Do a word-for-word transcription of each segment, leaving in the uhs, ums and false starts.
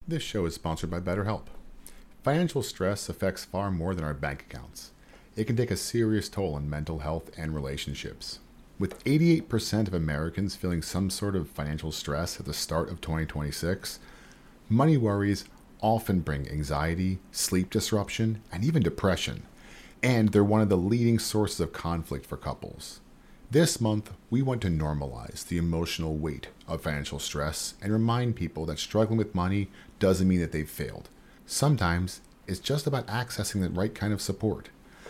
This show is sponsored by BetterHelp. Financial stress affects far more than our bank accounts. It can take a serious toll on mental health and relationships. With eighty-eight percent of Americans feeling some sort of financial stress at the start of twenty twenty-six, money worries often bring anxiety, sleep disruption, and even depression, and they're one of the leading sources of conflict for couples. This month, we want to normalize the emotional weight of financial stress and remind people that struggling with money doesn't mean that they've failed. Sometimes it's just about accessing the right kind of support.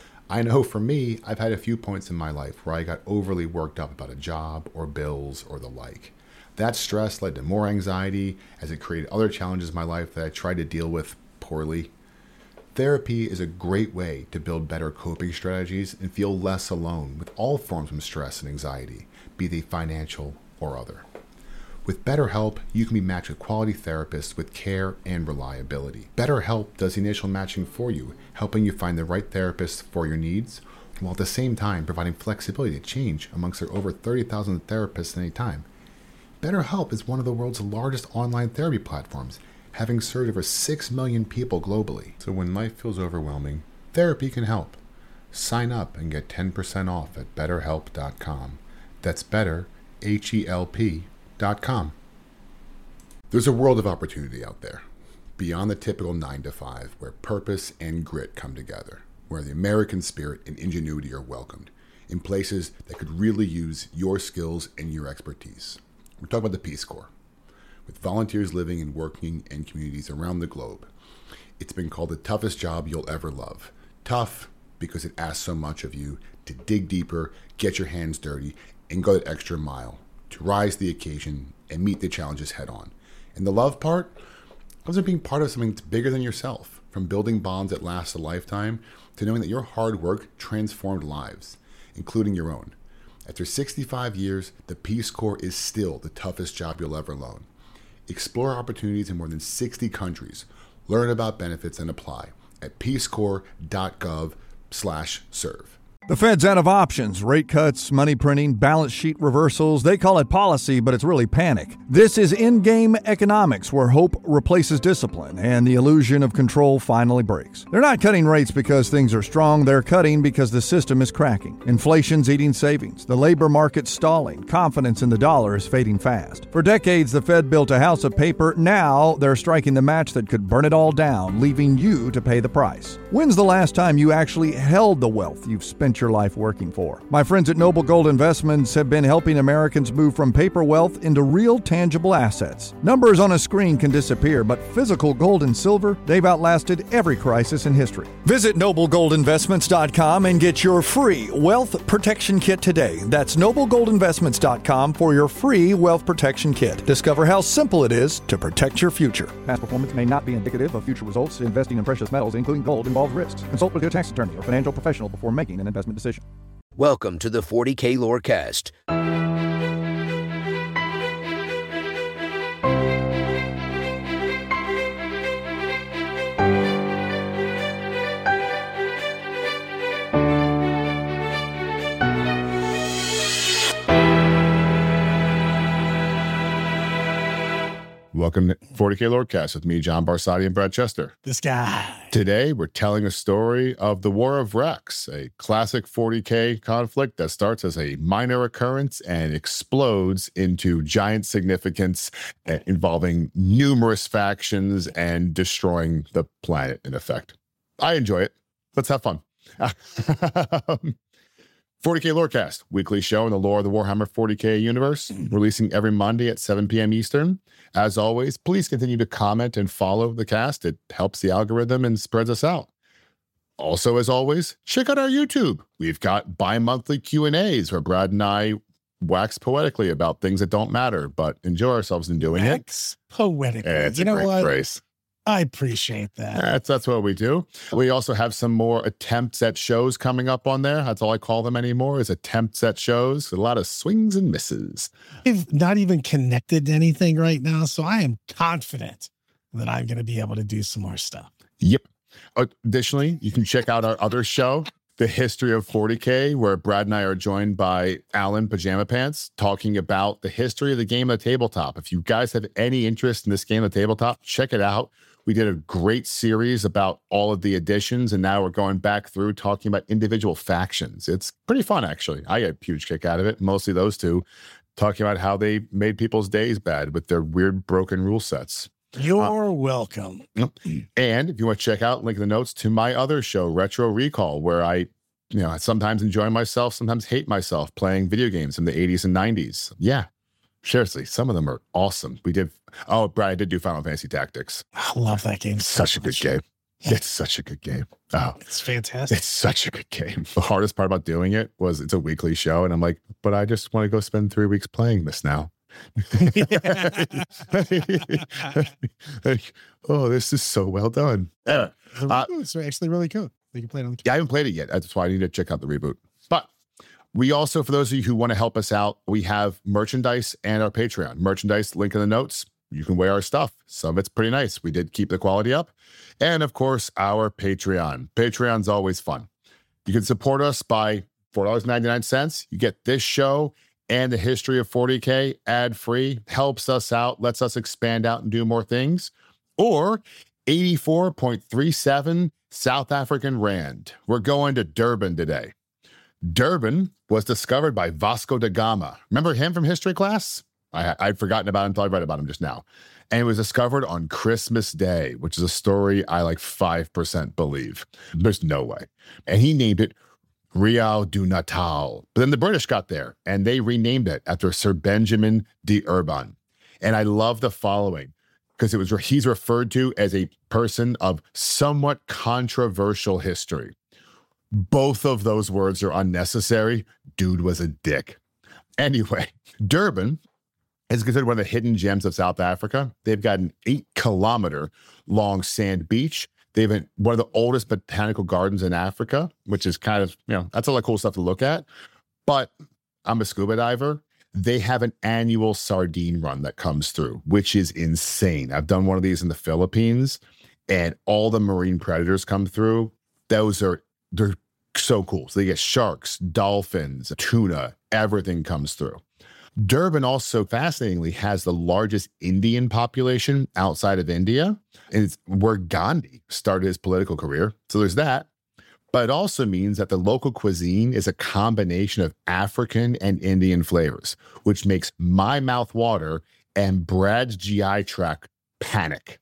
I know for me, I've had a few points in my life where I got overly worked up about a job or bills or the like. That stress led to more anxiety as it created other challenges in my life that I tried to deal with poorly. Therapy is a great way to build better coping strategies and feel less alone with all forms of stress and anxiety, be they financial or other. With BetterHelp, you can be matched with quality therapists with care and reliability. BetterHelp does the initial matching for you, helping you find the right therapist for your needs, while at the same time providing flexibility to change amongst their over thirty thousand therapists at any time. BetterHelp is one of the world's largest online therapy platforms, having served over six million people globally. So when life feels overwhelming, therapy can help. Sign up and get ten percent off at better help dot com. That's better, H E L P dot com. There's a world of opportunity out there, beyond the typical nine to five, where purpose and grit come together, where the American spirit and ingenuity are welcomed, in places that could really use your skills and your expertise. We're talking about the Peace Corps. With volunteers living and working in communities around the globe, it's been called the toughest job you'll ever love. Tough because it asks so much of you to dig deeper, get your hands dirty, and go that extra mile to rise to the occasion and meet the challenges head on. And the love part comes from being part of something that's bigger than yourself, from building bonds that last a lifetime to knowing that your hard work transformed lives, including your own. After sixty-five years, the Peace Corps is still the toughest job you'll ever learn. Explore opportunities in more than sixty countries. Learn about benefits and apply at peace corps dot gov slash serve. The Fed's out of options. Rate cuts, money printing, balance sheet reversals. They call it policy, but it's really panic. This is in-game economics, where hope replaces discipline and the illusion of control finally breaks. They're not cutting rates because things are strong. They're cutting because the system is cracking. Inflation's eating savings. The labor market's stalling. Confidence in the dollar is fading fast. For decades, the Fed built a house of paper. Now they're striking the match that could burn it all down, leaving you to pay the price. When's the last time you actually held the wealth you've spent your life working for? My friends at Noble Gold Investments have been helping Americans move from paper wealth into real tangible assets. Numbers on a screen can disappear, but physical gold and silver, they've outlasted every crisis in history. Visit noble gold investments dot com and get your free wealth protection kit today. That's noble gold investments dot com for your free wealth protection kit. Discover how simple it is to protect your future. Past performance may not be indicative of future results. Investing in precious metals, including gold, involves risks. Consult with your tax attorney or financial professional before making an investment decision. Welcome to the forty K Lorecast. Welcome to forty K Lorecast with me, John Barsati, and Brad Chester. This guy. Today, we're telling a story of the War of Rex, a classic forty K conflict that starts as a minor occurrence and explodes into giant significance, uh, involving numerous factions and destroying the planet, in effect. I enjoy it. Let's have fun. forty K Lorecast, weekly show in the lore of the Warhammer forty K universe, releasing every Monday at seven p.m. Eastern. As always, please continue to comment and follow the cast. It helps the algorithm and spreads us out. Also, as always, check out our YouTube. We've got bi-monthly Q and A's where Brad and I wax poetically about things that don't matter, but enjoy ourselves in doing wax it. Poetically. It's you a know great what? phrase. I appreciate that. That's that's what we do. We also have some more attempts at shows coming up on there. That's all I call them anymore, is attempts at shows. A lot of swings and misses. I've not even connected to anything right now, so I am confident that I'm going to be able to do some more stuff. Yep. Additionally, you can check out our other show, the history of forty K, where Brad and I are joined by Alan Pajama Pants talking about the history of the game of the tabletop. If you guys have any interest in this game of the tabletop, check it out. We did a great series about all of the editions, and now we're going back through talking about individual factions. It's pretty fun, actually. I get a huge kick out of it, mostly those two, talking about how they made people's days bad with their weird broken rule sets. You're uh, welcome. And if you want to check out, link in the notes to my other show, Retro Recall, where I, you know, I sometimes enjoy myself, sometimes hate myself playing video games from the eighties and nineties. Yeah, seriously, some of them are awesome. We did, oh, Brad, I did do Final Fantasy Tactics. I love that game. Such so a good game. It's such a good game. Oh, it's fantastic. It's such a good game. The hardest part about doing it was it's a weekly show. And I'm like, but I just want to go spend three weeks playing this now. Like, oh, this is so well done. Anyway, uh, it's actually really cool. You can play it on the yeah, I haven't played it yet. That's why I need to check out the reboot. But we also, for those of you who want to help us out, we have merchandise and our Patreon. Merchandise, link in the notes. You can wear our stuff. Some of it's pretty nice. We did keep the quality up. And of course, our Patreon. Patreon's always fun. You can support us by four dollars and ninety-nine cents. You get this show and the history of forty K ad-free, helps us out, lets us expand out and do more things. Or eighty-four point three seven South African Rand. We're going to Durban today. Durban was discovered by Vasco da Gama. Remember him from history class? I, I'd forgotten about him until I read about him just now. And it was discovered on Christmas Day, which is a story I like five percent believe. There's no way. And he named it Real du Natal. But then the British got there and they renamed it after Sir Benjamin de Urban. And I love the following because it was he's referred to as a person of somewhat controversial history. Both of those words are unnecessary. Dude was a dick. Anyway, Durban is considered one of the hidden gems of South Africa. They've got an eight kilometer long sand beach. They have one of the oldest botanical gardens in Africa, which is kind of, you know, that's a lot of cool stuff to look at. But I'm a scuba diver. They have an annual sardine run that comes through, which is insane. I've done one of these in the Philippines, and all the marine predators come through. Those are, they're so cool. So they get sharks, dolphins, tuna, everything comes through. Durban also, fascinatingly, has the largest Indian population outside of India. And it's where Gandhi started his political career. So there's that. But it also means that the local cuisine is a combination of African and Indian flavors, which makes my mouth water and Brad's G I tract panic.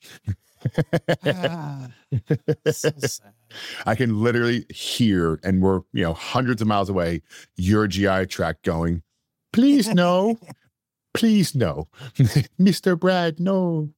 ah, so sad. I can literally hear, and we're, you know, hundreds of miles away, your G I tract going, please no, please no, Mister Brad, no.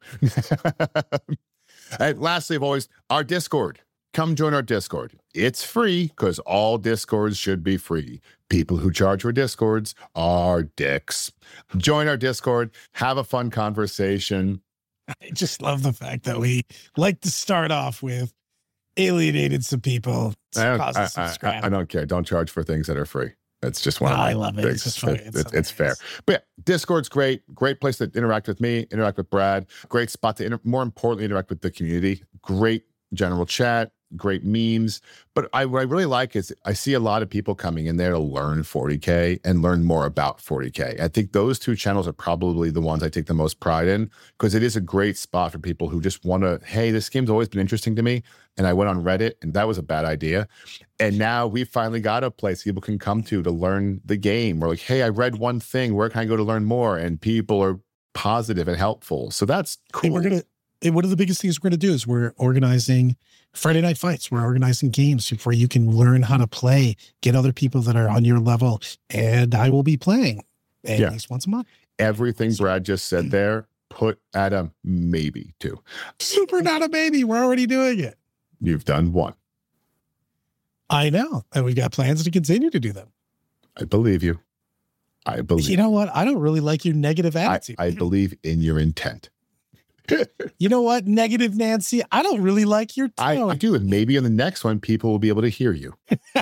And lastly, of always, our Discord. Come join our Discord. It's free because all Discords should be free. People who charge for Discords are dicks. Join our Discord. Have a fun conversation. I just love the fact that we like to start off with alienated some people. I don't, I, I, I don't care. Don't charge for things that are free. That's just one oh, of my I love it. things. It's just funny. It, It's, it, it's fair. But yeah, Discord's great. Great place to interact with me, interact with Brad. Great spot to, inter- more importantly, interact with the community. Great general chat. Great memes. But I, what I really like is I see a lot of people coming in there to learn forty K and learn more about forty K. I think those two channels are probably the ones I take the most pride in because it is a great spot for people who just want to, hey, this game's always been interesting to me. And I went on Reddit and that was a bad idea. And now we finally got a place people can come to to learn the game. We're like, hey, I read one thing. Where can I go to learn more? And people are positive and helpful. So that's cool. Hey, we're going to, and one of the biggest things we're going to do is we're organizing Friday Night Fights. We're organizing games where you can learn how to play, get other people that are on your level, and I will be playing at yeah. least once a month. Everything Brad just said there, put at a maybe too. Super not a maybe. We're already doing it. You've done one. I know. And we've got plans to continue to do them. I believe you. I believe. You know what? I don't really like your negative attitude. I, I believe in your intent. You know what, Negative Nancy? I don't really like your tone. I, I do, and maybe on the next one, people will be able to hear you.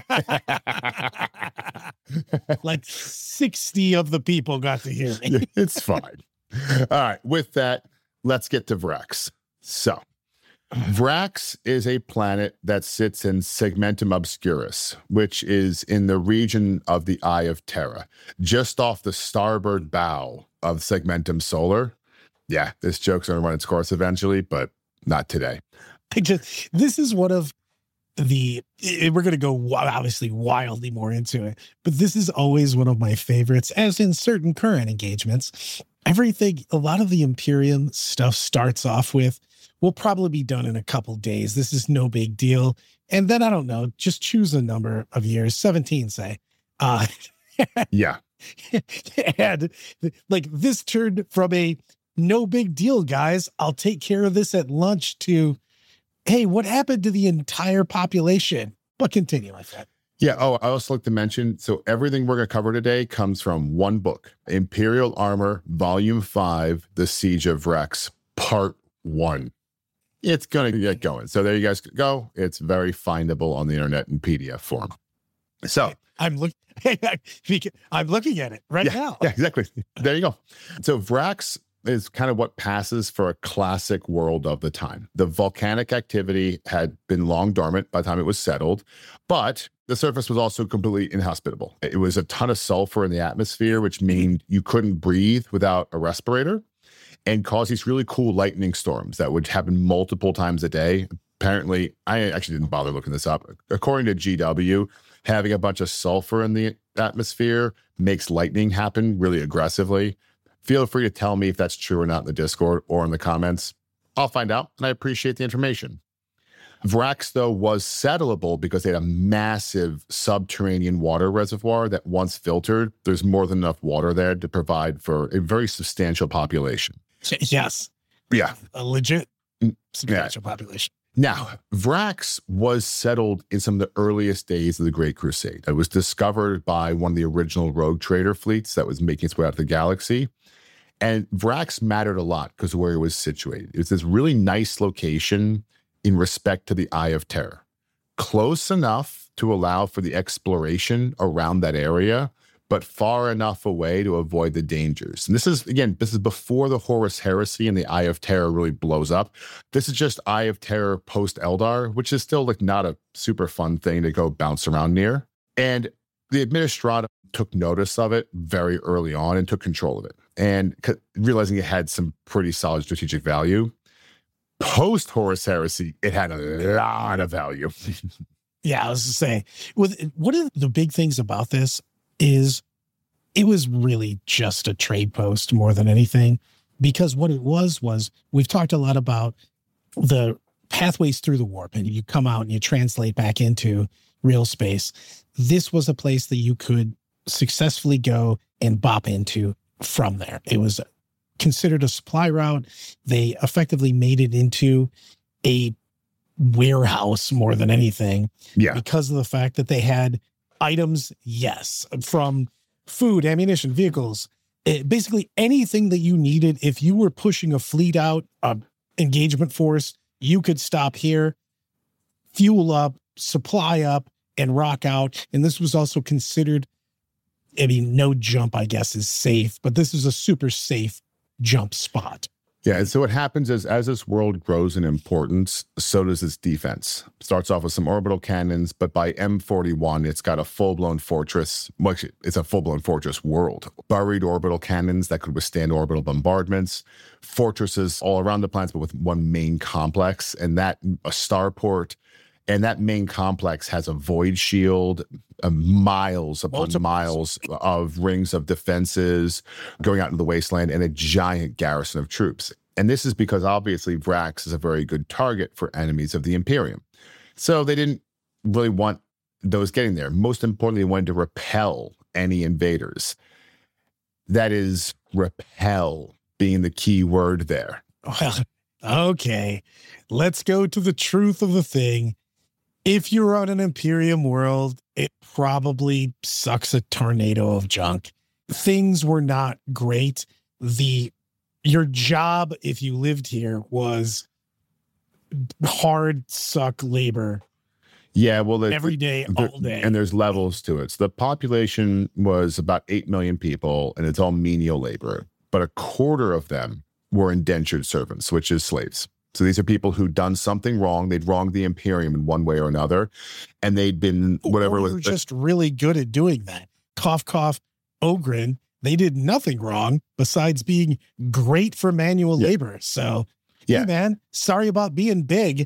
Like sixty of the people got to hear me. It's fine. All right, with that, let's get to Vrex. So, Vrax is a planet that sits in Segmentum Obscurus, which is in the region of the Eye of Terra, just off the starboard bow of Segmentum Solar. Yeah, this joke's going to run its course eventually, but not today. I just, this is one of the, we're going to go obviously wildly more into it, but this is always one of my favorites, as in certain current engagements. Everything, a lot of the Imperium stuff starts off with, we'll probably be done in a couple days. This is no big deal. And then, I don't know, just choose a number of years, seventeen, say. Uh, yeah. And like this turned from a no big deal, guys, I'll take care of this at lunch, to, hey, what happened to the entire population? But continue, my friend. Yeah. Oh, I also like to mention, so everything we're going to cover today comes from one book, Imperial Armor, Volume five, The Siege of Vrax, Part one. It's going to get going. So there you guys go. It's very findable on the internet in P D F form. So I'm looking, I'm looking at it right yeah, now. Yeah, exactly. There you go. So Vrax is kind of what passes for a classic world of the time. The volcanic activity had been long dormant by the time it was settled, but the surface was also completely inhospitable. It was a ton of sulfur in the atmosphere, which meant you couldn't breathe without a respirator, and cause these really cool lightning storms that would happen multiple times a day. Apparently, I actually didn't bother looking this up. According to G W, having a bunch of sulfur in the atmosphere makes lightning happen really aggressively. Feel free to tell me if that's true or not in the Discord or in the comments. I'll find out, and I appreciate the information. Vrax, though, was settleable because they had a massive subterranean water reservoir that, once filtered, there's more than enough water there to provide for a very substantial population. Yes. Yeah. A legit substantial yeah. population. Now, Vrax was settled in some of the earliest days of the Great Crusade. It was discovered by one of the original rogue trader fleets that was making its way out of the galaxy. And Vrax mattered a lot because of where it was situated. It was this really nice location in respect to the Eye of Terror. Close enough to allow for the exploration around that area, but far enough away to avoid the dangers. And this is, again, this is before the Horus Heresy and the Eye of Terror really blows up. This is just Eye of Terror post-Eldar, which is still like not a super fun thing to go bounce around near. And the Administrata took notice of it very early on and took control of it. And realizing it had some pretty solid strategic value. Post-Horus Heresy, it had a lot of value. Yeah, I was to say, with one of the big things about this is it was really just a trade post more than anything, because what it was was, we've talked a lot about the pathways through the warp, and you come out and you translate back into real space. This was a place that you could successfully go and bop into from there. It was considered a supply route. They effectively made it into a warehouse more than anything. Yeah. Because of the fact that they had items, yes, from food, ammunition, vehicles, it, basically anything that you needed. If you were pushing a fleet out, a engagement force, you could stop here, fuel up, supply up, and rock out. And this was also considered, I mean, no jump, I guess, is safe, but this is a super safe jump spot. Yeah, and so what happens is, as this world grows in importance, so does its defense. Starts off with some orbital cannons, but by M forty-one, it's got a full-blown fortress. Well, actually, it's a full-blown fortress world. Buried orbital cannons that could withstand orbital bombardments, fortresses all around the planets, but with one main complex, and that a starport. And that main complex has a void shield, uh, miles upon Multiple. miles of rings of defenses going out into the wasteland, and a giant garrison of troops. And this is because obviously Vrax is a very good target for enemies of the Imperium. So they didn't really want those getting there. Most importantly, they wanted to repel any invaders. That is repel being the key word there. Well, okay, let's go to the truth of the thing. If you're on an Imperium world, it probably sucks a tornado of junk. Things were not great. The your job, if you lived here, was hard suck labor. Yeah, well, the, every day, there, all day. And there's levels to it. So the population was about eight million people, and it's all menial labor. But a quarter of them were indentured servants, which is slaves. So these are people who'd done something wrong. They'd wronged the Imperium in one way or another. And they'd been whatever or was were just really good at doing that. Cough, cough, Oghren. They did nothing wrong besides being great for manual yeah. labor. So, yeah, hey man, sorry about being big.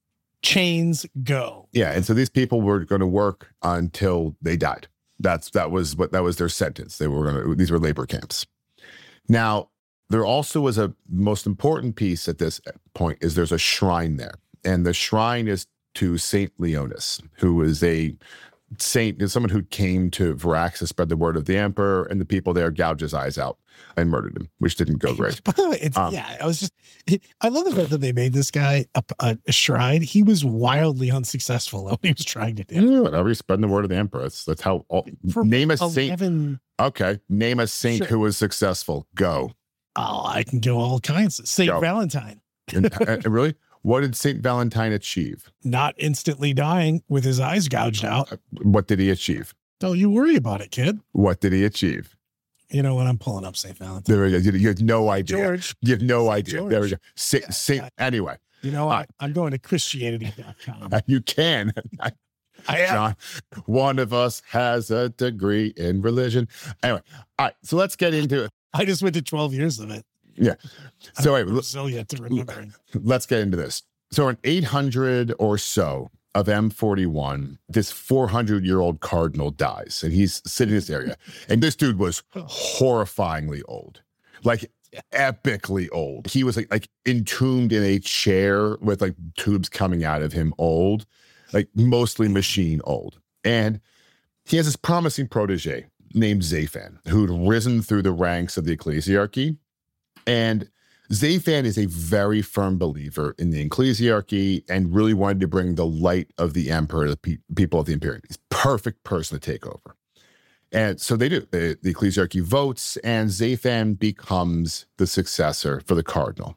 Chains go. Yeah. And so these people were going to work until they died. That's, that was what, that was their sentence. They were going to, these were labor camps. Now, there also was a most important piece at this point is there's a shrine there. And the shrine is to Saint Leonis, who is a saint, someone who came to Varax to spread the word of the emperor, and the people there gouged his eyes out and murdered him, which didn't go great. By the way, it's, um, yeah, I was just, I love the fact that they made this guy a, a, a shrine. He was wildly unsuccessful at what he was trying to do. Yeah, whatever, he's spreading the word of the emperor. That's, that's how, all, name a eleven, saint. Okay, name a saint sure. who was successful. Go. Oh, I can go all kinds. Saint Go. Valentine. and, and really? What did Saint Valentine achieve? Not instantly dying with his eyes gouged out. What did he achieve? Don't you worry about it, kid. What did he achieve? You know what? I'm pulling up Saint Valentine. There we go. You, you have no idea. George. You have no idea. George. There we go. Saint, yeah, Saint yeah. Anyway. You know, I, I'm going to Christianity dot com. You can. I, I am. John, one of us has a degree in religion. Anyway, all right. So let's get into it. I just went to twelve years of it. Yeah. So I'm resilient to remember. Let's get into this. So in eight hundred or so of M forty-one, this four hundred year old cardinal dies, and he's sitting in this area. And this dude was horrifyingly old, like epically old. He was like, like entombed in a chair with like tubes coming out of him, old, like mostly machine old. And he has this promising protege named Zaphon, who'd risen through the ranks of the ecclesiarchy. And Zaphon is a very firm believer in the ecclesiarchy and really wanted to bring the light of the emperor to the pe- people of the Imperium. He's a perfect person to take over. And so they do. The, the ecclesiarchy votes, and Zaphon becomes the successor for the cardinal.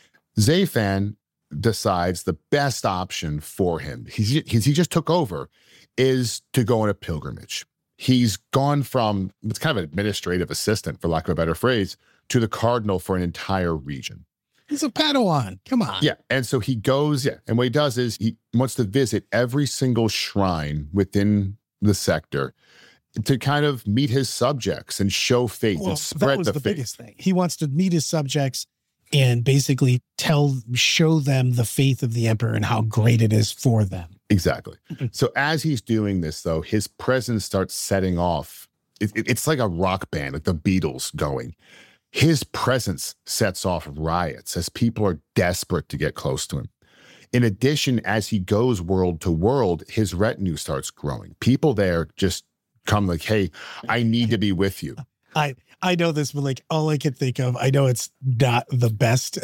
Zaphon decides the best option for him, he's, he's, he just took over, is to go on a pilgrimage. He's gone from, it's kind of an administrative assistant, for lack of a better phrase, to the cardinal for an entire region. He's a Padawan. Come on. Yeah. And so he goes, yeah. And what he does is he wants to visit every single shrine within the sector to kind of meet his subjects and show faith well, and spread that was the, the faith. biggest thing. He wants to meet his subjects and basically tell, show them the faith of the emperor and how great it is for them. Exactly. So as he's doing this, though, his presence starts setting off. It, it, it's like a rock band, like the Beatles going. His presence sets off riots as people are desperate to get close to him. In addition, as he goes world to world, his retinue starts growing. People there just come like, hey, I need to be with you. I, I know this, but like all I can think of, I know it's not the best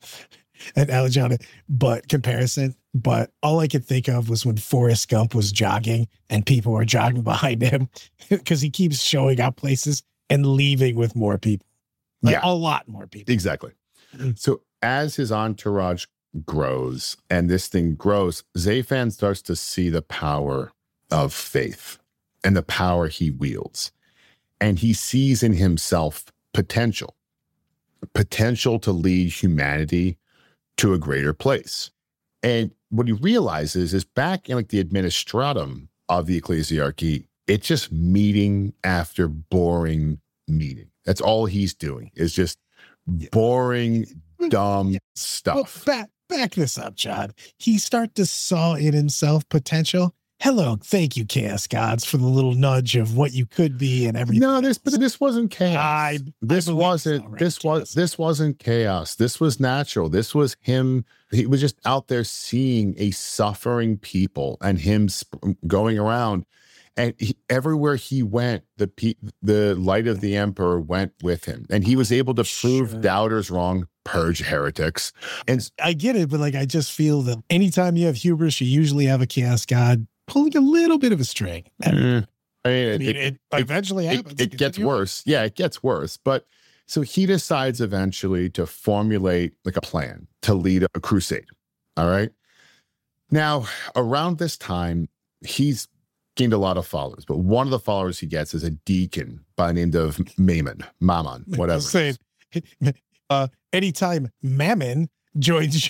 analogy on it, but comparison, but all I could think of was when Forrest Gump was jogging and people were jogging behind him because he keeps showing up places and leaving with more people. Like yeah, a lot more people. Exactly. So as his entourage grows and this thing grows, Zaphon starts to see the power of faith and the power he wields. And he sees in himself potential, potential to lead humanity to a greater place. And what he realizes is back in like the administratum of the ecclesiarchy, it's just meeting after boring meeting. That's all he's doing is just boring, dumb stuff. Well, back, back this up, John. He start to saw in himself potential. Hello, thank you, Chaos Gods, for the little nudge of what you could be and everything. No, this but this wasn't chaos. I, this I wasn't. so, right? This was. This wasn't chaos. This was natural. This was him. He was just out there seeing a suffering people and him sp- going around. And he, everywhere he went, the pe- the light of the emperor went with him, and he was able to prove Sure. doubters wrong, purge heretics. And I get it, but like I just feel that anytime you have hubris, you usually have a Chaos God pulling a little bit of a string. I mean, mm, I mean, I it, mean, it, it, eventually it, happens. it gets Continue. worse. Yeah, it gets worse. But so he decides eventually to formulate like a plan to lead a crusade. All right. Now, around this time, he's gained a lot of followers, but one of the followers he gets is a deacon by the name of Mammon, Mammon, whatever. Saying, uh, anytime Mammon joins you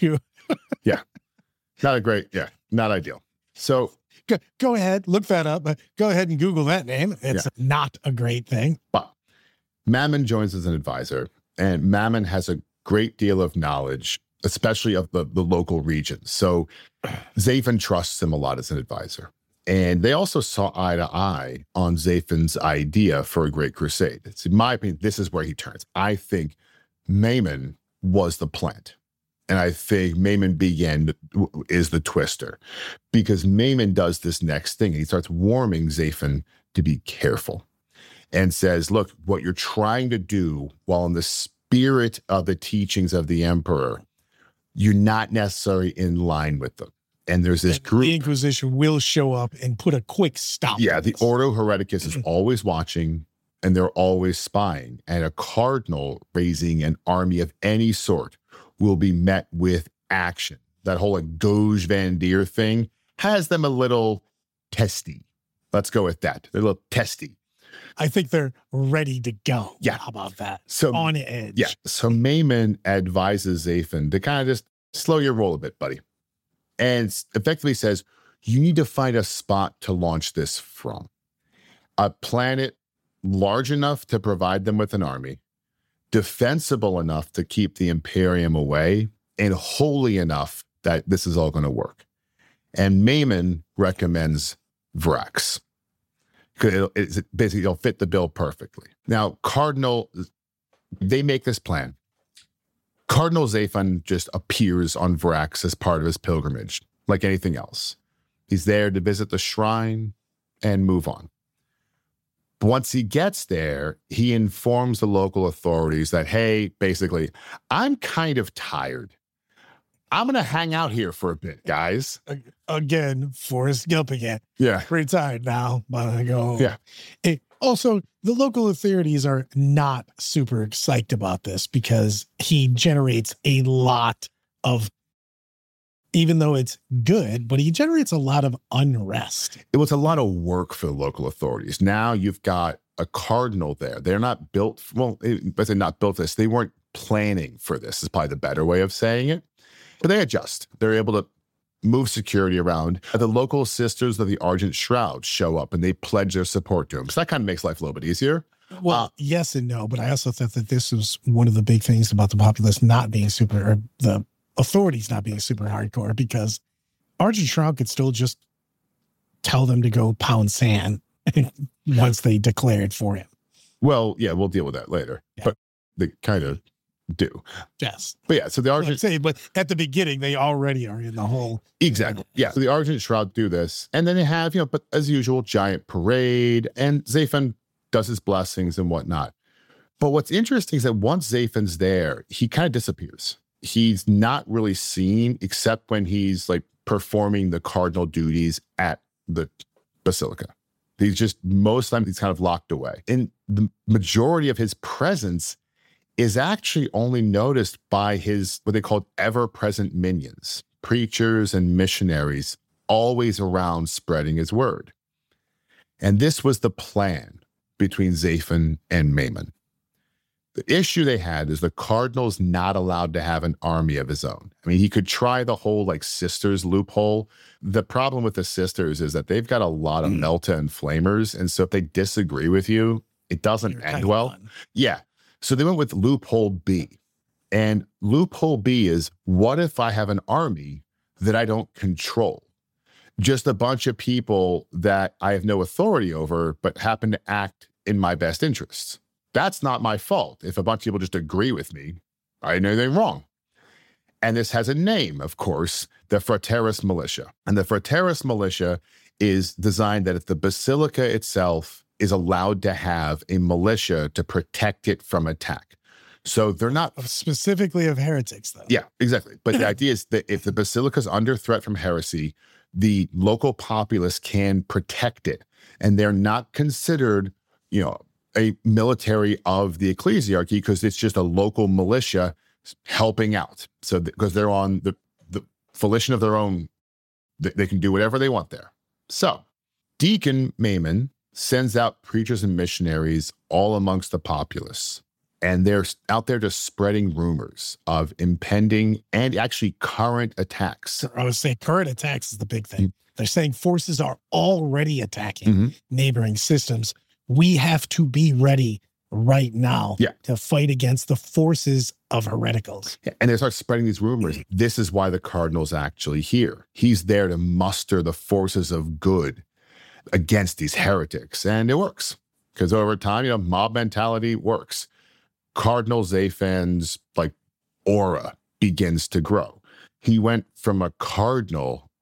Yeah. Not a great, yeah, not ideal. So go, go ahead, look that up. But go ahead and Google that name. It's yeah. not a great thing. But Mammon joins as an advisor, and Mammon has a great deal of knowledge, especially of the, the local regions. So Zafin trusts him a lot as an advisor. And they also saw eye to eye on Zafin's idea for a great crusade. It's, in my opinion, this is where he turns. I think Mammon was the plant. And I think Mammon began is the twister, because Mammon does this next thing. He starts warning Zafin to be careful and says, look, what you're trying to do while in the spirit of the teachings of the emperor, you're not necessarily in line with them. And there's this group. The Inquisition will show up and put a quick stop. Yeah, the Ordo Hereticus is always watching, and they're always spying. And a cardinal raising an army of any sort will be met with action. That whole like Doge Van Deer thing has them a little testy. Let's go with that. They're a little testy. I think they're ready to go. Yeah. How about that? So on edge. Yeah. So Mammon advises Zafin to kind of just slow your roll a bit, buddy. And effectively says, you need to find a spot to launch this from. A planet large enough to provide them with an army, defensible enough to keep the Imperium away, and holy enough that this is all going to work. And Mammon recommends Vrax. It's basically, it'll fit the bill perfectly. Now, Cardinal, they make this plan. Cardinal Zafin just appears on Vrax as part of his pilgrimage, like anything else. He's there to visit the shrine and move on. But once he gets there, he informs the local authorities that, hey, basically, I'm kind of tired. I'm going to hang out here for a bit, guys. Again, Forrest Gump again. Yeah. Pretty tired now, but I go. Yeah. It, also, the local authorities are not super psyched about this because he generates a lot of, even though it's good, but he generates a lot of unrest. It was a lot of work for the local authorities. Now you've got a cardinal there. They're not built, well, but they're not built this. They weren't planning for this is probably the better way of saying it. But they adjust. They're able to move security around. The local Sisters of the Argent Shroud show up and they pledge their support to him. So that kind of makes life a little bit easier. Well, uh, yes and no, but I also thought that this was one of the big things about the populace not being super, or the authorities not being super hardcore, because Argent Shroud could still just tell them to go pound sand once they declared for him. Well, yeah, we'll deal with that later. Yeah. But they kind of do. Yes. But yeah, so the Argent... Say, but at the beginning, they already are in the whole... Exactly. Yeah. So the Argent Shroud do this. And then they have, you know, but as usual, giant parade. And Zafin does his blessings and whatnot. But what's interesting is that once Zafin's there, he kind of disappears. He's not really seen except when he's like performing the cardinal duties at the basilica. He's just, most of the time, he's kind of locked away. And the majority of his presence is actually only noticed by his, what they called ever-present minions, preachers and missionaries, always around spreading his word. And this was the plan between Zafin and Mammon. The issue they had is the cardinal's not allowed to have an army of his own. I mean, he could try the whole like sisters loophole. The problem with the sisters is that they've got a lot of mm. Melta and Flamers. And so if they disagree with you, it doesn't You're end well. Fun. Yeah. So they went with loophole B. And loophole B is, what if I have an army that I don't control? Just a bunch of people that I have no authority over, but happen to act in my best interests. That's not my fault. If a bunch of people just agree with me, I didn't do anything wrong. And this has a name, of course, the Frateris Militia. And the Frateris Militia is designed that if the basilica itself is allowed to have a militia to protect it from attack. So they're not... Specifically of heretics, though. Yeah, exactly. But the idea is that if the basilica is under threat from heresy, the local populace can protect it. And they're not considered, you know, a military of the ecclesiarchy because it's just a local militia helping out. So because they're on the, the volition of their own, they, they can do whatever they want there. So Deacon Mammon sends out preachers and missionaries all amongst the populace. And they're out there just spreading rumors of impending and actually current attacks. I would say current attacks is the big thing. Mm-hmm. They're saying forces are already attacking mm-hmm. neighboring systems. We have to be ready right now yeah. to fight against the forces of hereticals. Yeah. And they start spreading these rumors. This is why the Cardinal's actually here. He's there to muster the forces of good against these heretics. And it works. Because over time, you know, mob mentality works. Cardinal Zaphan's like aura begins to grow. He went from a cardinal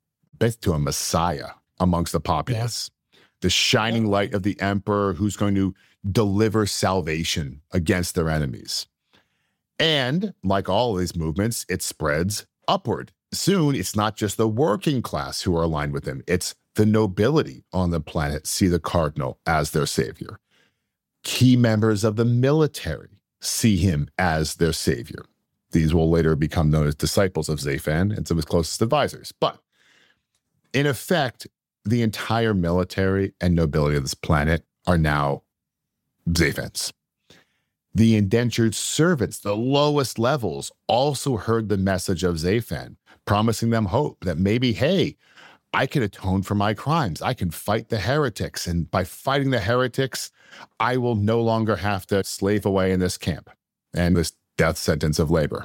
to a messiah amongst the populace. Yes. The shining light of the emperor who's going to deliver salvation against their enemies. And like all of these movements, it spreads upward. Soon, it's not just the working class who are aligned with him. It's the nobility on the planet see the cardinal as their savior. Key members of the military see him as their savior. These will later become known as disciples of Zaphan and some of his closest advisors. But in effect, the entire military and nobility of this planet are now Zaphans. The indentured servants, the lowest levels, also heard the message of Zaphan, promising them hope that maybe, hey, I can atone for my crimes. I can fight the heretics. And by fighting the heretics, I will no longer have to slave away in this camp and this death sentence of labor.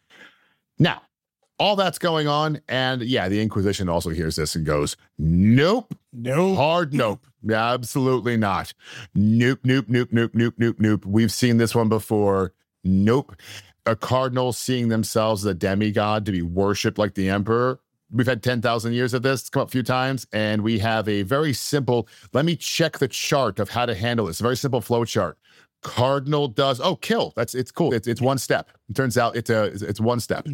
Now, all that's going on. And yeah, the Inquisition also hears this and goes, nope. No. Hard nope. Absolutely not. Nope, nope, nope, nope, nope, nope, nope. We've seen this one before. Nope. A cardinal seeing themselves as a demigod to be worshipped like the emperor. We've had ten thousand years of this. It's come up a few times, and we have a very simple, let me check the chart of how to handle this. A very simple flow chart. Cardinal does, oh, kill. That's, it's cool. It's, it's one step. It turns out it's a, it's one step.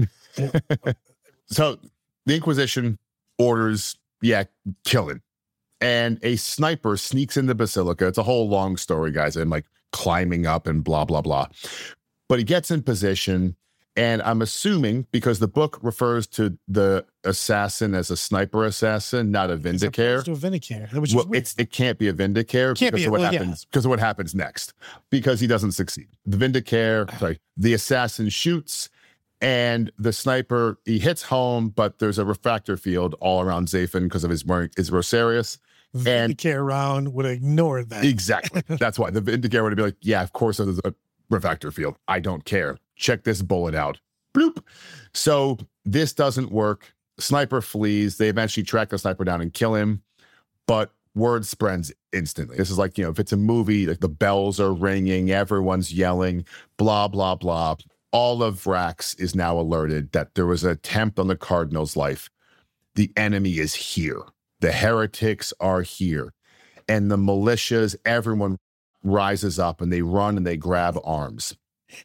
So the Inquisition orders, yeah, killing. And a sniper sneaks in the basilica. It's a whole long story, guys, and like climbing up and blah, blah, blah. But he gets in position. And I'm assuming, because the book refers to the assassin as a sniper assassin, not a vindicator. To a vindicator, which well, it's, it can't be a vindicator because be, of what well, happens. Yeah. Because of what happens next. Because he doesn't succeed. The vindicator, sorry, the assassin shoots, and the sniper he hits home, but there's a refractor field all around Zaphan because of his wearing his Rosarius. And Vindicator round would ignore that. Exactly. That's why the vindicator would be like, yeah, of course there's a refractor field. I don't care. Check this bullet out. Bloop. So this doesn't work. Sniper flees. They eventually track the sniper down and kill him. But word spreads instantly. This is like, you know, if it's a movie, like the bells are ringing, everyone's yelling, blah, blah, blah. All of Vrax is now alerted that there was an attempt on the Cardinal's life. The enemy is here. The heretics are here. And the militias, everyone rises up and they run and they grab arms.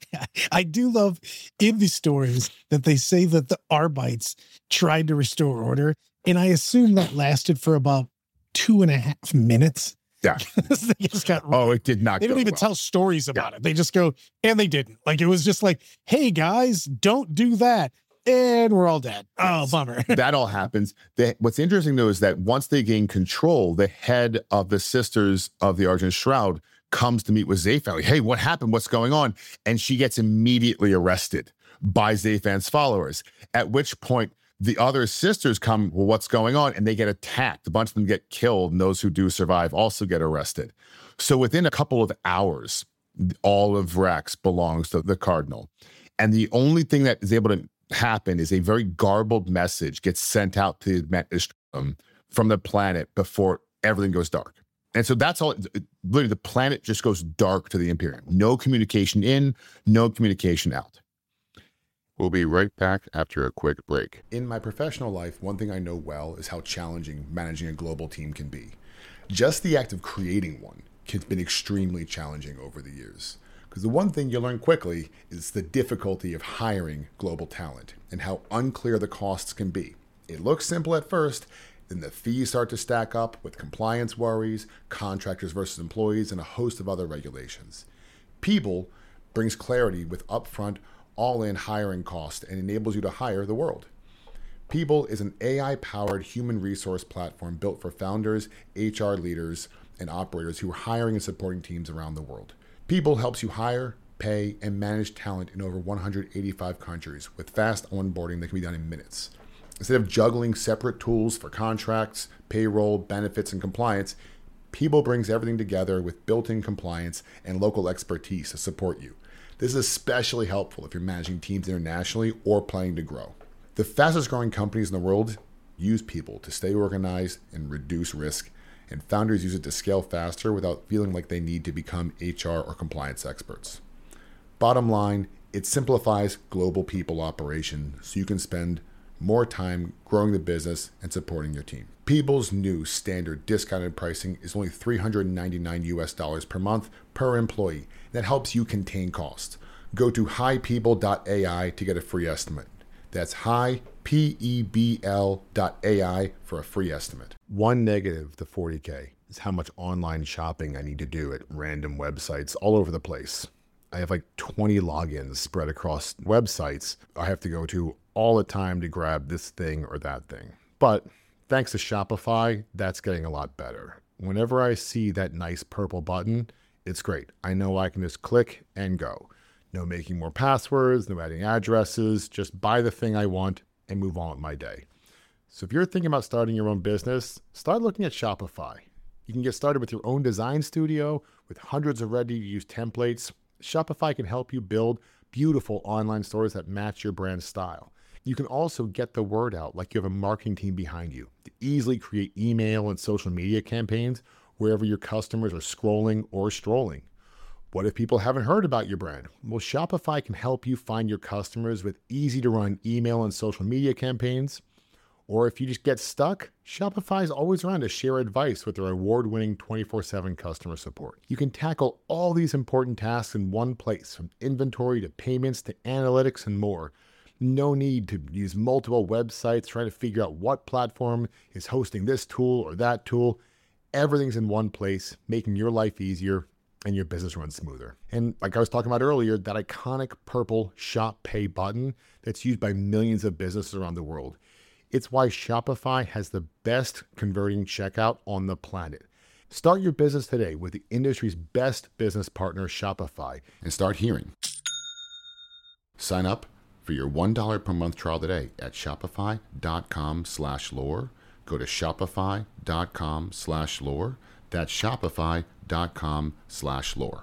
I do love in the stories that they say that the Arbites tried to restore order. And I assume that lasted for about two and a half minutes. Yeah. They just got, oh, it did not They go don't even well. tell stories about yeah. it. They just go, and they didn't. Like, it was just like, hey, guys, don't do that. And we're all dead. Oh, bummer. That all happens. They, what's interesting, though, is that once they gain control, the head of the Sisters of the Argent Shroud comes to meet with Zaphan. Like, hey, what happened? What's going on? And she gets immediately arrested by Zaphan's followers, at which point the other sisters come, well, what's going on? And they get attacked. A bunch of them get killed, and those who do survive also get arrested. So within a couple of hours, all of Vrax belongs to the Cardinal. And the only thing that is able to happen is a very garbled message gets sent out to the um, from the planet before everything goes dark. And so that's all, literally the planet just goes dark to the Imperium. No communication in, no communication out. We'll be right back after a quick break. In my professional life, one thing I know well is how challenging managing a global team can be. Just the act of creating one has been extremely challenging over the years. Because the one thing you learn quickly is the difficulty of hiring global talent and how unclear the costs can be. It looks simple at first, then the fees start to stack up with compliance worries, contractors versus employees, and a host of other regulations. People brings clarity with upfront, all-in hiring cost and enables you to hire the world. People is an A I-powered human resource platform built for founders, H R leaders, and operators who are hiring and supporting teams around the world. People helps you hire, pay, and manage talent in over one hundred eighty-five countries with fast onboarding that can be done in minutes. Instead of juggling separate tools for contracts, payroll, benefits, and compliance, People brings everything together with built-in compliance and local expertise to support you. This is especially helpful if you're managing teams internationally or planning to grow. The fastest growing companies in the world use people to stay organized and reduce risk, and founders use it to scale faster without feeling like they need to become H R or compliance experts. Bottom line, it simplifies global people operation so you can spend more time growing the business and supporting your team. People's new standard discounted pricing is only three hundred ninety-nine U S dollars per month per employee. That helps you contain costs. Go to hi people dot A I to get a free estimate. That's hi, P E B L dot A I for a free estimate. One negative to forty K is how much online shopping I need to do at random websites all over the place. I have like twenty logins spread across websites I have to go to all the time to grab this thing or that thing. But thanks to Shopify, that's getting a lot better. Whenever I see that nice purple button, it's great. I know I can just click and go. No making more passwords, no adding addresses, just buy the thing I want and move on with my day. So if you're thinking about starting your own business, start looking at Shopify. You can get started with your own design studio with hundreds of ready-to-use templates. Shopify can help you build beautiful online stores that match your brand style. You can also get the word out like you have a marketing team behind you to easily create email and social media campaigns wherever your customers are scrolling or strolling. What if people haven't heard about your brand? Well, Shopify can help you find your customers with easy-to-run email and social media campaigns. Or if you just get stuck, Shopify is always around to share advice with their award-winning twenty-four seven customer support. You can tackle all these important tasks in one place, from inventory to payments to analytics and more. No need to use multiple websites trying to figure out what platform is hosting this tool or that tool. Everything's in one place, making your life easier and your business run smoother. And like I was talking about earlier, that iconic purple Shop Pay button that's used by millions of businesses around the world. It's why Shopify has the best converting checkout on the planet. Start your business today with the industry's best business partner, Shopify, and start hearing. Sign up for your one dollar per month trial today at shopify.com slash lore. Go to shopify.com slash lore. That's shopify.com slash lore.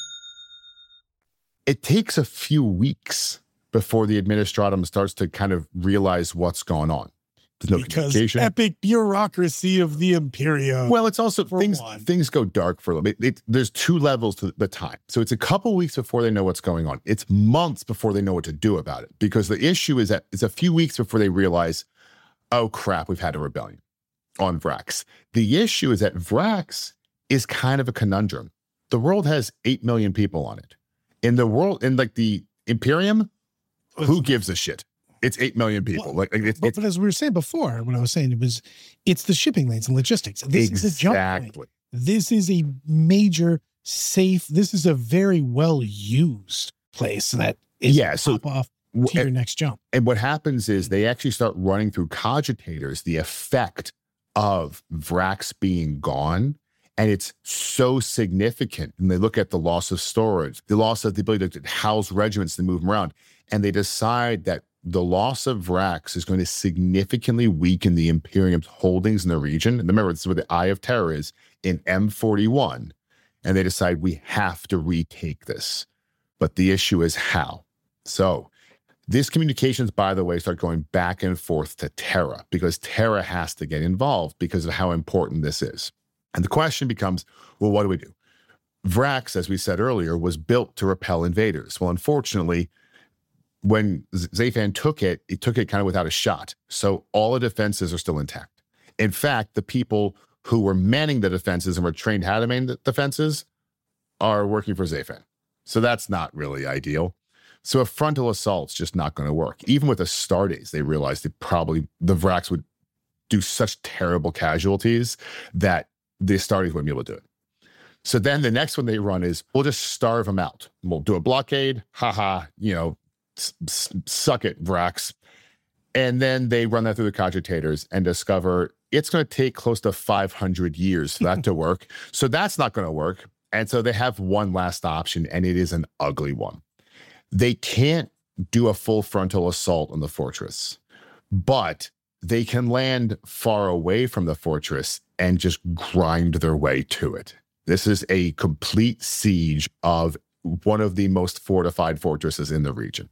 It takes a few weeks before the administratum starts to kind of realize what's going on. No because epic bureaucracy of the Imperium. Well, it's also things one. things go dark for a little bit. It, there's two levels to the time. So it's a couple weeks before they know what's going on. It's months before they know what to do about it. Because the issue is that it's a few weeks before they realize, oh crap, we've had a rebellion on Vrax. The issue is that Vrax is kind of a conundrum. The world has eight million people on it. In the world, in like the Imperium, who gives a shit? It's eight million people. Well, like, it's, but, it's, but as we were saying before, when I was saying it was, it's the shipping lanes and logistics. This exactly. is a jump point. This is a major, safe. This is a very well used place that is yeah, so, pop off to your next jump. And what happens is they actually start running through cogitators the effect of Vrax being gone. And it's so significant. And they look at the loss of storage, the loss of the ability to house regiments to move them around. And they decide that the loss of Vrax is going to significantly weaken the Imperium's holdings in the region. And remember, this is where the Eye of Terror is in M forty-one. And they decide we have to retake this. But the issue is how. So these communications, by the way, start going back and forth to Terra because Terra has to get involved because of how important this is. And the question becomes, well, what do we do? Vrax, as we said earlier, was built to repel invaders. Well, unfortunately, when Zafan took it, he took it kind of without a shot. So all the defenses are still intact. In fact, the people who were manning the defenses and were trained how to man the defenses are working for Zafan. So that's not really ideal. So a frontal assault's just not going to work. Even with the Astartes, they realized that probably the Vrax would do such terrible casualties that the Astartes wouldn't be able to do it. So then the next one they run is, we'll just starve them out. We'll do a blockade. Haha, you know, S- suck it, Vrax. And then they run that through the cogitators and discover it's going to take close to five hundred years for that to work. So that's not going to work. And so they have one last option, and it is an ugly one. They can't do a full frontal assault on the fortress, but they can land far away from the fortress and just grind their way to it. This is a complete siege of one of the most fortified fortresses in the region.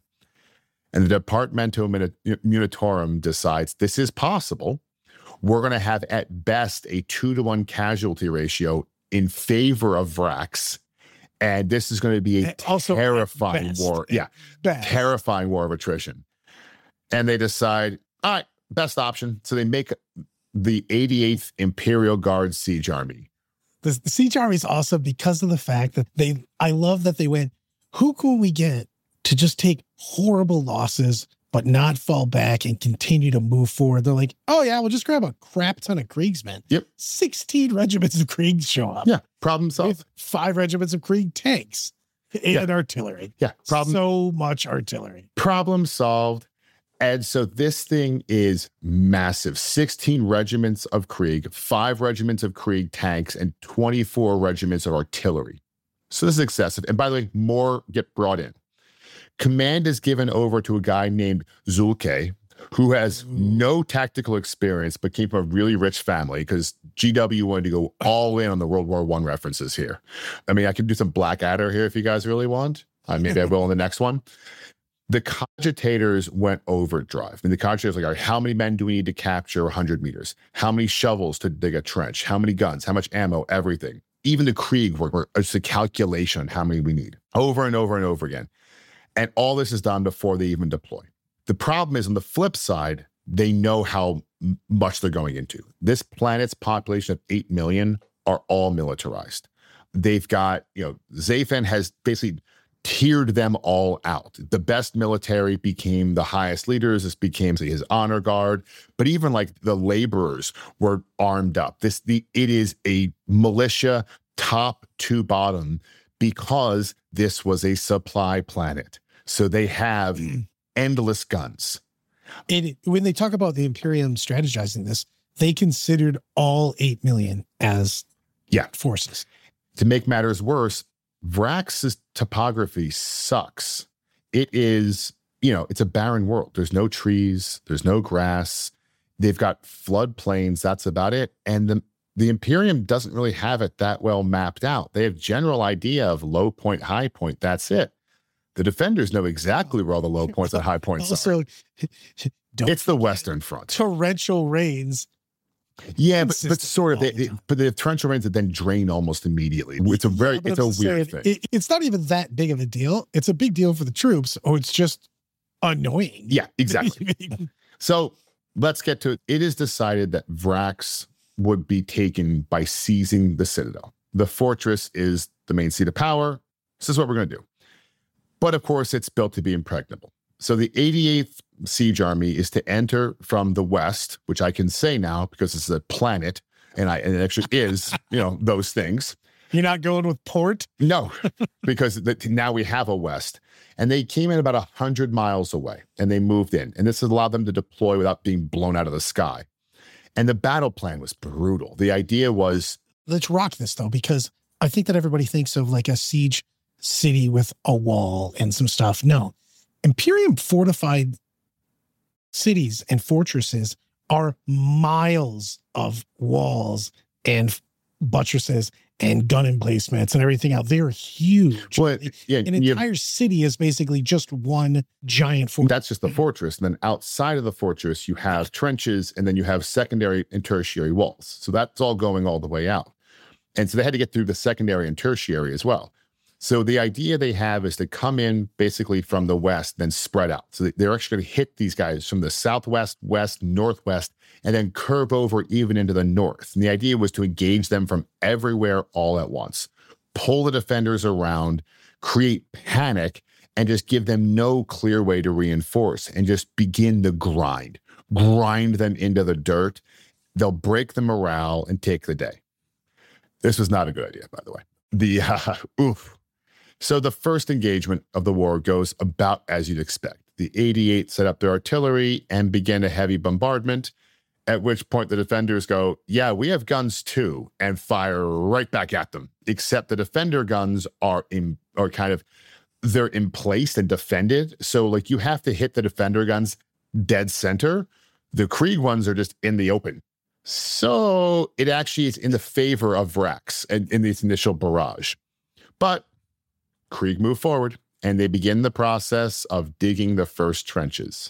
And the Departamento Munitorum decides this is possible. We're going to have at best a two to one casualty ratio in favor of Vrax. And this is going to be a also terrifying best, war. Yeah, best. terrifying war of attrition. And they decide, all right, best option. So they make the eighty-eighth Imperial Guard Siege Army. The, the Siege Army is awesome because of the fact that they, I love that they went, who can we get to just take horrible losses, but not fall back and continue to move forward? They're like, oh yeah, we'll just grab a crap ton of Kriegsmen. Yep. sixteen regiments of Krieg show up. Yeah. Problem solved. Five regiments of Krieg tanks and yeah. artillery. Yeah. Problem. So much artillery. Problem solved. And so this thing is massive. sixteen regiments of Krieg, five regiments of Krieg tanks, and twenty-four regiments of artillery. So this is excessive. And by the way, more get brought in. Command is given over to a guy named Zulke, who has no tactical experience, but came from a really rich family because G W wanted to go all in on the World War One references here. I mean, I can do some Blackadder here if you guys really want. Uh, maybe I will in the next one. The cogitators went overdrive. I mean, the cogitators like, all right, how many men do we need to capture one hundred meters? How many shovels to dig a trench? How many guns? How much ammo? Everything. Even the Krieg were, were just a calculation on how many we need. Over and over and over again. And all this is done before they even deploy. The problem is on the flip side, they know how m- much they're going into. This planet's population of eight million are all militarized. They've got, you know, Zathan has basically tiered them all out. The best military became the highest leaders. This became his honor guard. But even like the laborers were armed up. This the it is a militia top to bottom because this was a supply planet. So they have endless guns. And when they talk about the Imperium strategizing this, they considered all eight million as yeah. forces. To make matters worse, Vrax's topography sucks. It is, you know, it's a barren world. There's no trees. There's no grass. They've got floodplains. That's about it. And the, the Imperium doesn't really have it that well mapped out. They have general idea of low point, high point. That's it. The defenders know exactly where all the low points and high points also, are. It's the Western Front. Torrential rains. Yeah, but, but sort of, they, they, but they have torrential rains that then drain almost immediately. It's a very, yeah, it's a weird saying, thing. It, it's not even that big of a deal. It's a big deal for the troops, or it's just annoying. Yeah, exactly. So let's get to it. It is decided that Vrax would be taken by seizing the Citadel. The fortress is the main seat of power. This is what we're going to do. But of course, it's built to be impregnable. So the eighty-eighth Siege Army is to enter from the west, which I can say now because it's a planet, and, I, and it actually is, you know, those things. You're not going with port? No, because the, now we have a west. And they came in about one hundred miles away, and they moved in. And this allowed them to deploy without being blown out of the sky. And the battle plan was brutal. The idea was... Let's rock this, though, because I think that everybody thinks of like a siege city with a wall and some stuff. No. Imperium fortified cities and fortresses are miles of walls and buttresses and gun emplacements and everything else. They're huge. Well, yeah, An entire have, city is basically just one giant fortress. That's just the fortress. And then outside of the fortress, you have trenches, and then you have secondary and tertiary walls. So that's all going all the way out. And so they had to get through the secondary and tertiary as well. So the idea they have is to come in basically from the west, then spread out. So they're actually going to hit these guys from the southwest, west, northwest, and then curve over even into the north. And the idea was to engage them from everywhere all at once, pull the defenders around, create panic, and just give them no clear way to reinforce and just begin the grind, grind them into the dirt. They'll break the morale and take the day. This was not a good idea, by the way. The, uh, oof. So the first engagement of the war goes about as you'd expect. The eighty-eighth set up their artillery and began a heavy bombardment. At which point the defenders go, yeah, we have guns too, and fire right back at them. Except the defender guns are in, are kind of, they're in place and defended. So like you have to hit the defender guns dead center. The Krieg ones are just in the open. So it actually is in the favor of Vrax in, in this initial barrage. But Krieg move forward and they begin the process of digging the first trenches.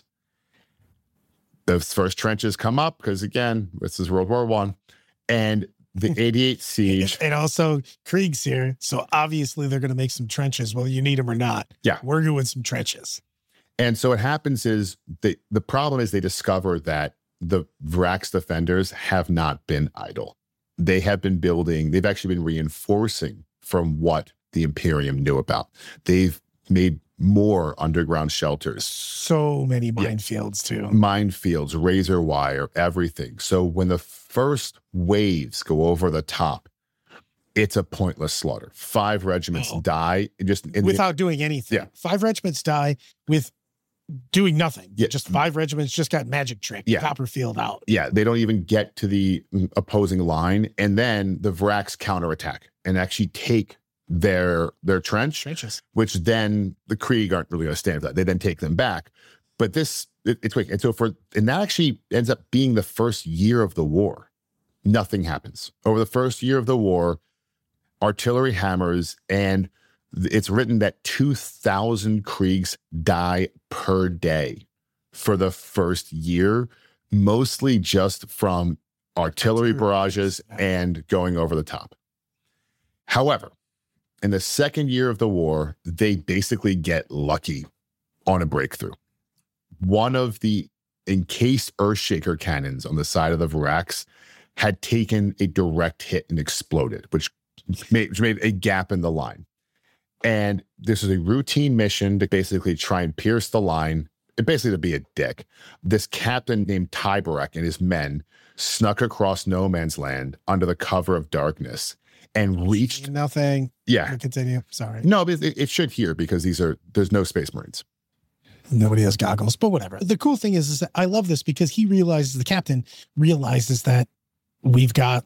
Those first trenches come up because, again, this is World War One, and the eighty-eighth Siege. And also, Krieg's here, so obviously they're going to make some trenches, whether you need them or not. Yeah. We're doing some trenches. And so what happens is, the, the problem is they discover that the Vrax defenders have not been idle. They have been building, they've actually been reinforcing from what the Imperium knew about. They've made more underground shelters. So many minefields, yeah. too. Minefields, razor wire, everything. So when the first waves go over the top, it's a pointless slaughter. Five regiments oh. die just in without the, doing anything. Yeah. Five regiments die with doing nothing. Yeah. Just five regiments just got magic trick. Yeah. Copperfield out. Yeah, they don't even get to the opposing line. And then the Vrax counterattack and actually take their their trench, Trenches. which then the Krieg aren't really going to stand for that. They then take them back. But this, it, it's quick. And so for, and that actually ends up being the first year of the war. Nothing happens. Over the first year of the war, artillery hammers, and it's written that two thousand Kriegs die per day for the first year, mostly just from artillery barrages and going over the top. However, in the second year of the war, they basically get lucky on a breakthrough. One of the encased Earthshaker cannons on the side of the Vrax had taken a direct hit and exploded, which made, which made a gap in the line. And this is a routine mission to basically try and pierce the line, and basically to be a dick. This captain named Tyberek and his men snuck across no man's land under the cover of darkness and reached nothing. Yeah. Continue. Sorry. No, but it, it should here because these are, there's no Space Marines. Nobody has goggles, but whatever. The cool thing is, is that I love this because he realizes, the captain realizes that we've got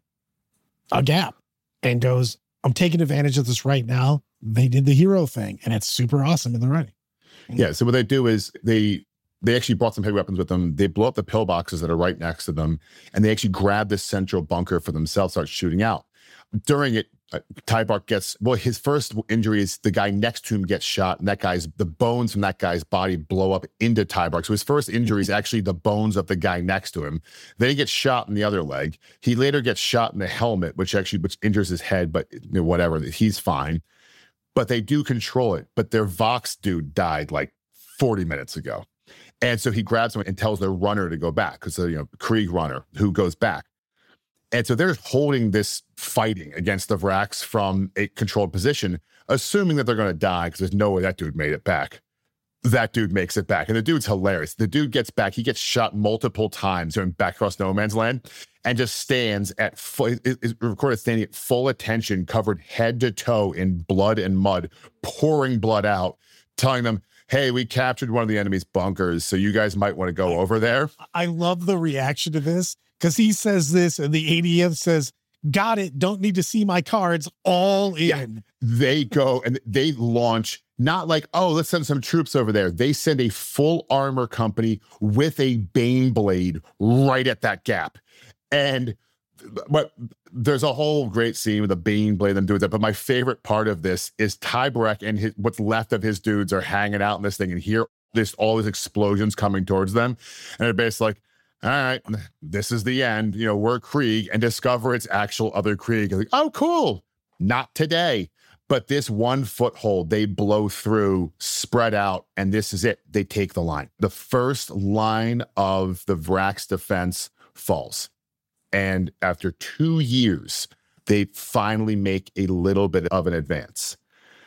a gap and goes, I'm taking advantage of this right now. They did the hero thing and it's super awesome in the writing. Yeah. So what they do is they, they actually brought some heavy weapons with them. They blow up the pillboxes that are right next to them. And they actually grab this central bunker for themselves, start shooting out. During it, uh, Tyberek gets, well, his first injury is the guy next to him gets shot, and that guy's, the bones from that guy's body blow up into Tyberek. So his first injury is actually the bones of the guy next to him. Then he gets shot in the other leg. He later gets shot in the helmet, which actually which injures his head, but you know, whatever, he's fine. But they do control it. But their Vox dude died like forty minutes ago. And so he grabs him and tells their runner to go back, because you know, Krieg runner who goes back. And so they're holding this fighting against the Vrax from a controlled position, assuming that they're going to die because there's no way that dude made it back. That dude makes it back. And the dude's hilarious. The dude gets back. He gets shot multiple times going back across no man's land and just stands at full, is, is recorded standing at full attention, covered head to toe in blood and mud, pouring blood out, telling them, hey, we captured one of the enemy's bunkers, so you guys might want to go over there. I love the reaction to this. Because he says this and the A D F says, got it, don't need to see my cards, all in. Yeah. They go and they launch, not like, oh, let's send some troops over there. They send a full armor company with a Bane blade right at that gap. And but there's a whole great scene with a Bane blade, them doing that. But my favorite part of this is Tyberek and his, what's left of his dudes are hanging out in this thing and hear this all these explosions coming towards them. And they're basically like, all right, this is the end. You know, we're Krieg, and discover it's actual other Krieg. Like, oh, cool. Not today. But this one foothold they blow through, spread out, and this is it. They take the line. The first line of the Vrax defense falls. And after two years, they finally make a little bit of an advance.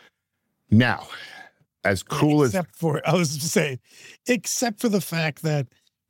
Now, as cool except as... for, I was saying, except for the fact that,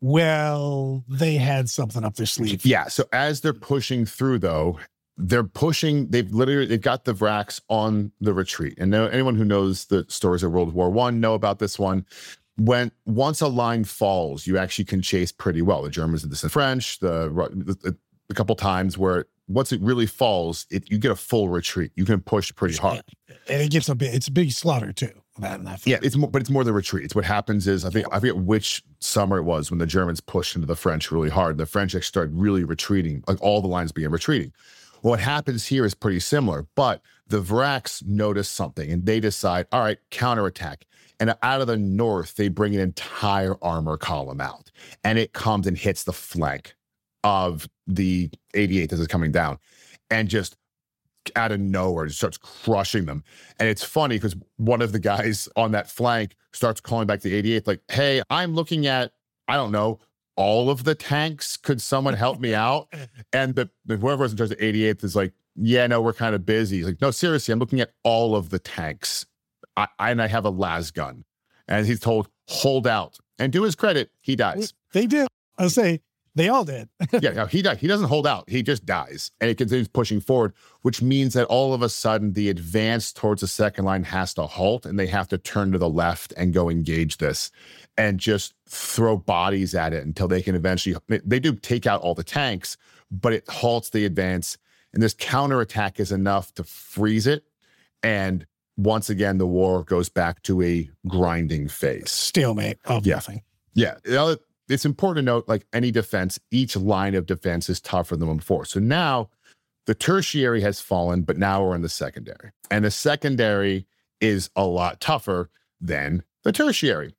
well, they had something up their sleeve. Yeah. So as they're pushing through, though, they're pushing, they've literally, they've got the Vrax on the retreat. And now anyone who knows the stories of World War One know about this one. when once a line falls, you actually can chase pretty well. The Germans did this in French, the, the a couple times where once it really falls, it, you get a full retreat. You can push pretty hard. And it gets a bit, it's a big slaughter too. That, that yeah, it's more, but it's more the retreat. It's what happens is, I think, I forget which summer it was when the Germans pushed into the French really hard. The French actually started really retreating, like all the lines began retreating. What happens here is pretty similar, but the Vraks notice something and they decide, all right, counterattack. And out of the north, they bring an entire armor column out and it comes and hits the flank of the eighty-eighth as it's coming down and just out of nowhere just starts crushing them. And it's funny because one of the guys on that flank starts calling back the eighty-eighth like, hey, I'm looking at, I don't know, all of the tanks. Could someone help me out? And the, the whoever's in charge of the eighty-eighth is like, yeah, no, we're kind of busy. He's like, no, seriously, I'm looking at all of the tanks. I, I and I have a las gun. And he's told, hold out. And to his credit, he dies. They did. I was say they all did. yeah, no, he died. He doesn't hold out. He just dies. And it continues pushing forward, which means that all of a sudden the advance towards the second line has to halt and they have to turn to the left and go engage this and just throw bodies at it until they can eventually, they do take out all the tanks, but it halts the advance. And this counterattack is enough to freeze it. And once again, the war goes back to a grinding phase. Stalemate of yeah. nothing. Yeah. It's important to note, like any defense, each line of defense is tougher than one before. So now the tertiary has fallen, but now we're in the secondary. And the secondary is a lot tougher than the tertiary.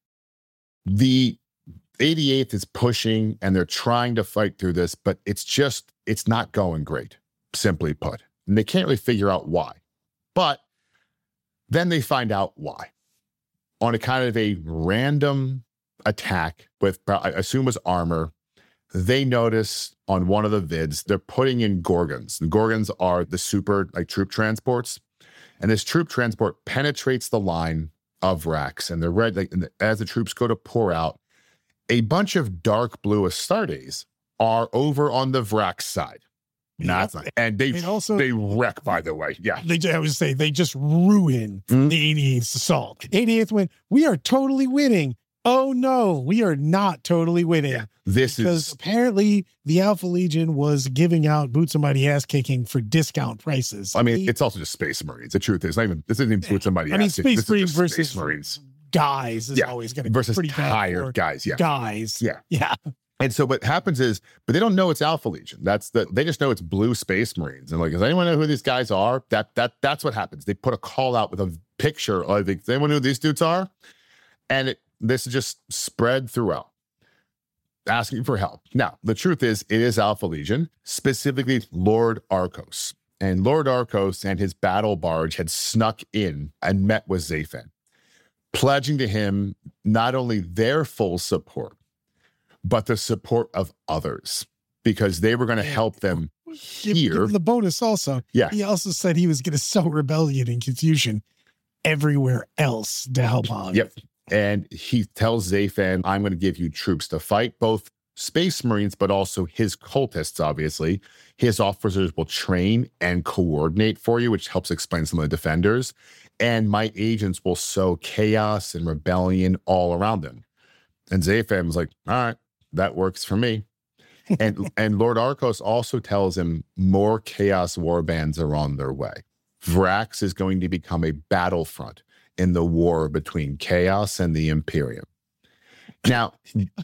The eighty-eighth is pushing and they're trying to fight through this, but it's just, it's not going great, simply put. And they can't really figure out why. But then they find out why. On a kind of a random attack with, I assume was armor, they notice on one of the vids, they're putting in Gorgons. The Gorgons are the super like troop transports. And this troop transport penetrates the line of Vraks. And they're red, like, as the troops go to pour out, a bunch of dark blue Astartes are over on the Vraks side. Yeah. Not, and they and also, they wreck, by the way. Yeah. They, I would say they just ruin mm-hmm. the eighty-eighth assault. eighty-eighth went, we are totally winning. Oh no, we are not totally winning. Yeah, this because is apparently the Alpha Legion was giving out boots and mighty ass kicking for discount prices. I mean, they, it's also just Space Marines. The truth is, it's not even this isn't even boots and mighty I mean, ass. Space Marines versus Space Marines guys is yeah. always going to be versus pretty tired guys. Yeah, guys. Yeah, yeah. And so what happens is, but they don't know it's Alpha Legion. That's the they just know it's Blue Space Marines. And like, does anyone know who these guys are? That that that's what happens. They put a call out with a picture of, does anyone know who these dudes are? And it, this is just spread throughout, asking for help. Now, the truth is, it is Alpha Legion, specifically Lord Arkos. And Lord Arkos and his battle barge had snuck in and met with Zaphan, pledging to him not only their full support, but the support of others, because they were going to help them here. The bonus also, yeah. He also said he was going to sow rebellion and confusion everywhere else to help on. Yep. And he tells Zaphan, I'm going to give you troops to fight, both Space Marines, but also his cultists, obviously. His officers will train and coordinate for you, which helps explain some of the defenders. And my agents will sow chaos and rebellion all around them. And Zaphan was like, all right, that works for me. And and Lord Arkos also tells him more chaos warbands are on their way. Vraks is going to become a battlefront in the war between Chaos and the Imperium. Now,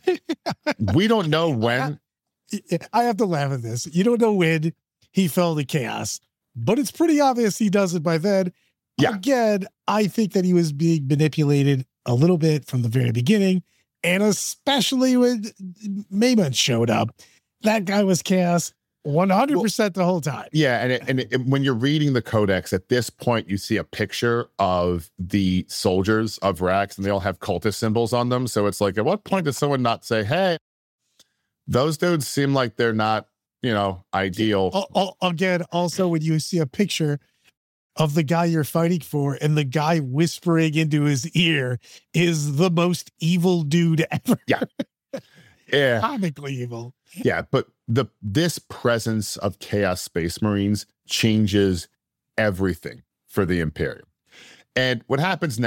we don't know when. I have to laugh at this. You don't know when he fell to Chaos, but it's pretty obvious he does it by then. Yeah. Again, I think that he was being manipulated a little bit from the very beginning, and especially when Maimon showed up. That guy was Chaos one hundred percent well, the whole time. Yeah, and, it, and it, when you're reading the Codex, at this point, you see a picture of the soldiers of Vraks, and they all have cultist symbols on them. So it's like, at what point does someone not say, hey, those dudes seem like they're not, you know, ideal? Again, also, when you see a picture of the guy you're fighting for, and the guy whispering into his ear is the most evil dude ever. Yeah. Yeah. Comically evil. Yeah, but the this presence of Chaos Space Marines changes everything for the Imperium. And what happens next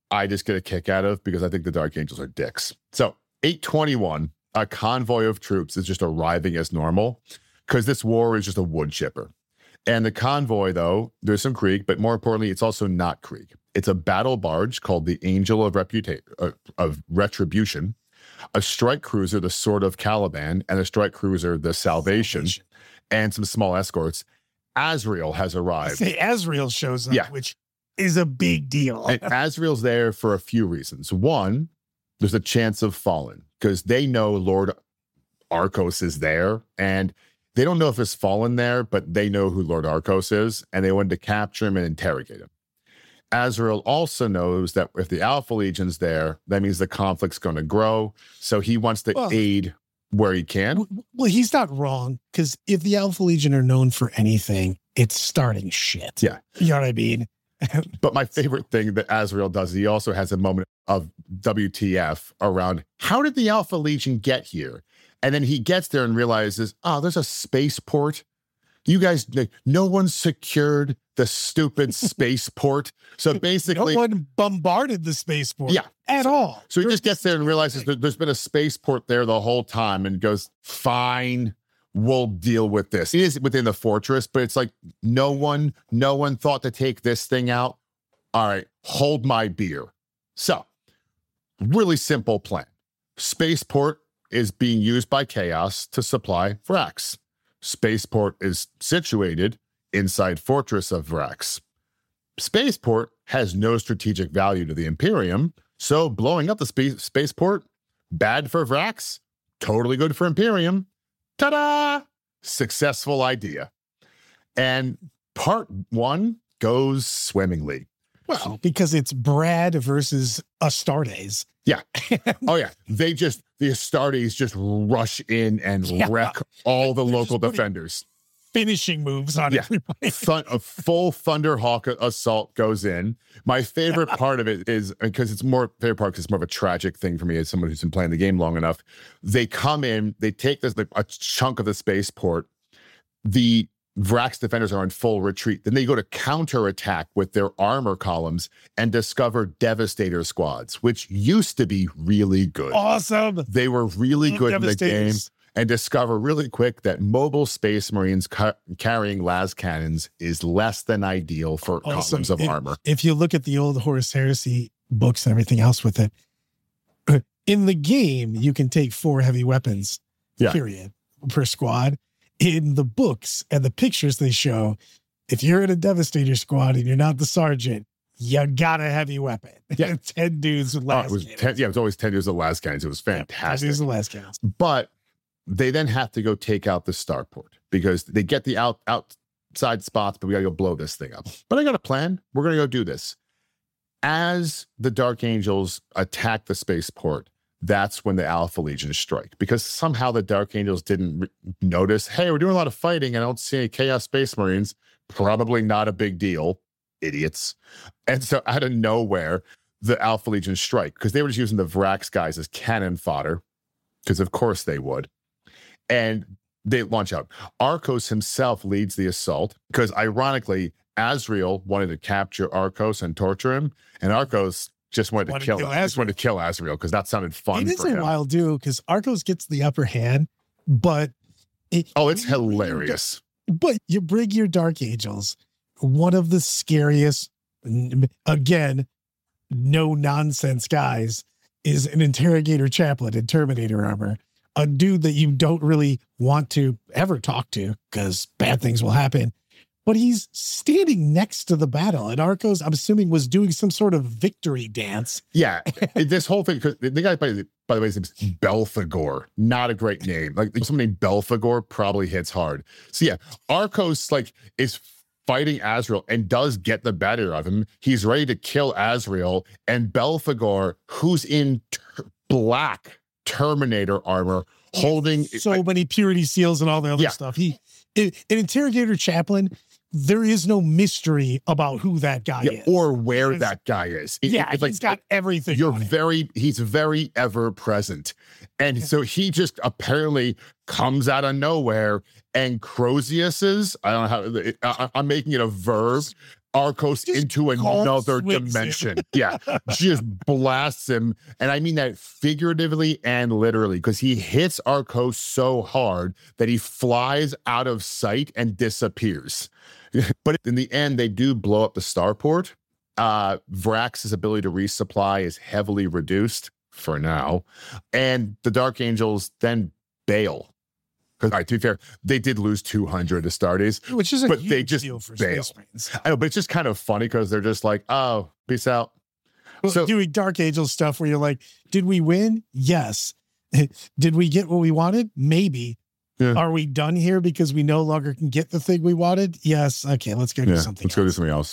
I just get a kick out of because I think the Dark Angels are dicks. So eight twenty-one, a convoy of troops is just arriving as normal because this war is just a wood chipper. And the convoy, though, there's some Krieg, but more importantly, it's also not Krieg. It's a battle barge called the Angel of, Reputa- uh, of Retribution, a strike cruiser, the Sword of Caliban, and a strike cruiser, the Salvation, Salvation. and some small escorts. Azrael has arrived. Say Azrael shows up, yeah. which is a big deal. And Azrael's there for a few reasons. One, there's a chance of Fallen, because they know Lord Arcos is there, and they don't know if there's Fallen there, but they know who Lord Arcos is, and they wanted to capture him and interrogate him. Azrael also knows that if the Alpha Legion's there, that means the conflict's going to grow, so he wants to well, aid where he can. Well, he's not wrong, because if the Alpha Legion are known for anything, it's starting shit. Yeah. You know what I mean? But my favorite thing that Azrael does, he also has a moment of W T F around, how did the Alpha Legion get here? And then he gets there and realizes, oh, there's a spaceport. You guys, no one secured the stupid spaceport. So basically, no one bombarded the spaceport yeah. at all. So he just gets there and realizes that there's been a spaceport there the whole time and goes, fine, we'll deal with this. It is within the fortress, but it's like no one, no one thought to take this thing out. All right, hold my beer. So really simple plan. Spaceport is being used by Chaos to supply Vrax. Spaceport is situated inside Fortress of Vrax. Spaceport has no strategic value to the Imperium, so blowing up the spa- spaceport, bad for Vrax, totally good for Imperium. Ta-da! Successful idea. And part one goes swimmingly. Well, because it's Brad versus Astartes. Yeah. Oh, yeah. They just, the Astartes just rush in and yeah. wreck all the They're local defenders. Finishing moves on yeah. everybody. Thun- a full Thunderhawk assault goes in. My favorite yeah. part of it is, because it's more, favorite part because it's more of a tragic thing for me as someone who's been playing the game long enough. They come in, they take this, like, a chunk of the spaceport. The Vrax defenders are in full retreat. Then they go to counterattack with their armor columns and discover Devastator squads, which used to be really good. Awesome. They were really good in the game, and discover really quick that mobile Space Marines ca- carrying las cannons is less than ideal for awesome. columns of if, armor. If you look at the old Horus Heresy books and everything else with it, in the game, you can take four heavy weapons, yeah. period, per squad. In the books and the pictures they show, if you're in a Devastator squad and you're not the sergeant, you got a heavy weapon. Yeah. ten dudes with las oh, it was ten, Yeah, it was always ten dudes with las cannons. It was fantastic. Yeah, ten dudes with las cannons. But they then have to go take out the starport because they get the out outside spots, but we got to go blow this thing up. But I got a plan. We're going to go do this. As the Dark Angels attack the spaceport, that's when the Alpha Legion strike, because somehow the Dark Angels didn't re- notice, hey, we're doing a lot of fighting and I don't see any Chaos Space Marines. Probably not a big deal. Idiots. And so out of nowhere, the Alpha Legion strike, because they were just using the Vrax guys as cannon fodder, because of course they would. And they launch out. Arcos himself leads the assault, because ironically, Azrael wanted to capture Arcos and torture him, and Arcos just wanted, wanted to kill, to kill him. Just wanted to kill Azrael because that sounded fun. It is for a him. wild dude because Arcos gets the upper hand, but it, oh, it's hilarious. But you bring your Dark Angels, one of the scariest, again, no nonsense guys, is an interrogator chaplain in Terminator armor, a dude that you don't really want to ever talk to because bad things will happen. But he's standing next to the battle, and Arcos, I'm assuming, was doing some sort of victory dance. Yeah, this whole thing, because the guy, by the, by the way, his name's Belphegor. Not a great name. Like, someone named Belphegor probably hits hard. So yeah, Arcos, like, is fighting Azrael and does get the better of him. He's ready to kill Azrael, and Belphegor, who's in ter- black Terminator armor, holding so like, many purity seals and all the other yeah. stuff. He, an interrogator chaplain. There is no mystery about who that guy yeah, is. Or where it's, that guy is. It, yeah, it's he's like, got everything. You're very, he's very ever present. And yeah. so he just apparently comes out of nowhere, and Crozius's, I don't know how, I, I'm making it a verb, Arcos Just into another swings dimension. Yeah, just blasts him. And I mean that figuratively and literally, because he hits Arcos so hard that he flies out of sight and disappears. But in the end, they do blow up the starport. Uh, Vrax's ability to resupply is heavily reduced for now. And the Dark Angels then bail. Because, all right, to be fair, they did lose two hundred Astartes, which is a but huge they just deal for bail. Space Marines. I know, but it's just kind of funny because they're just like, oh, peace out. Well, So- doing Dark Angel stuff where you're like, did we win? Yes. Did we get what we wanted? Maybe. Yeah. Are we done here because we no longer can get the thing we wanted? Yes. Okay, let's go do Yeah, something let's else. go do something else.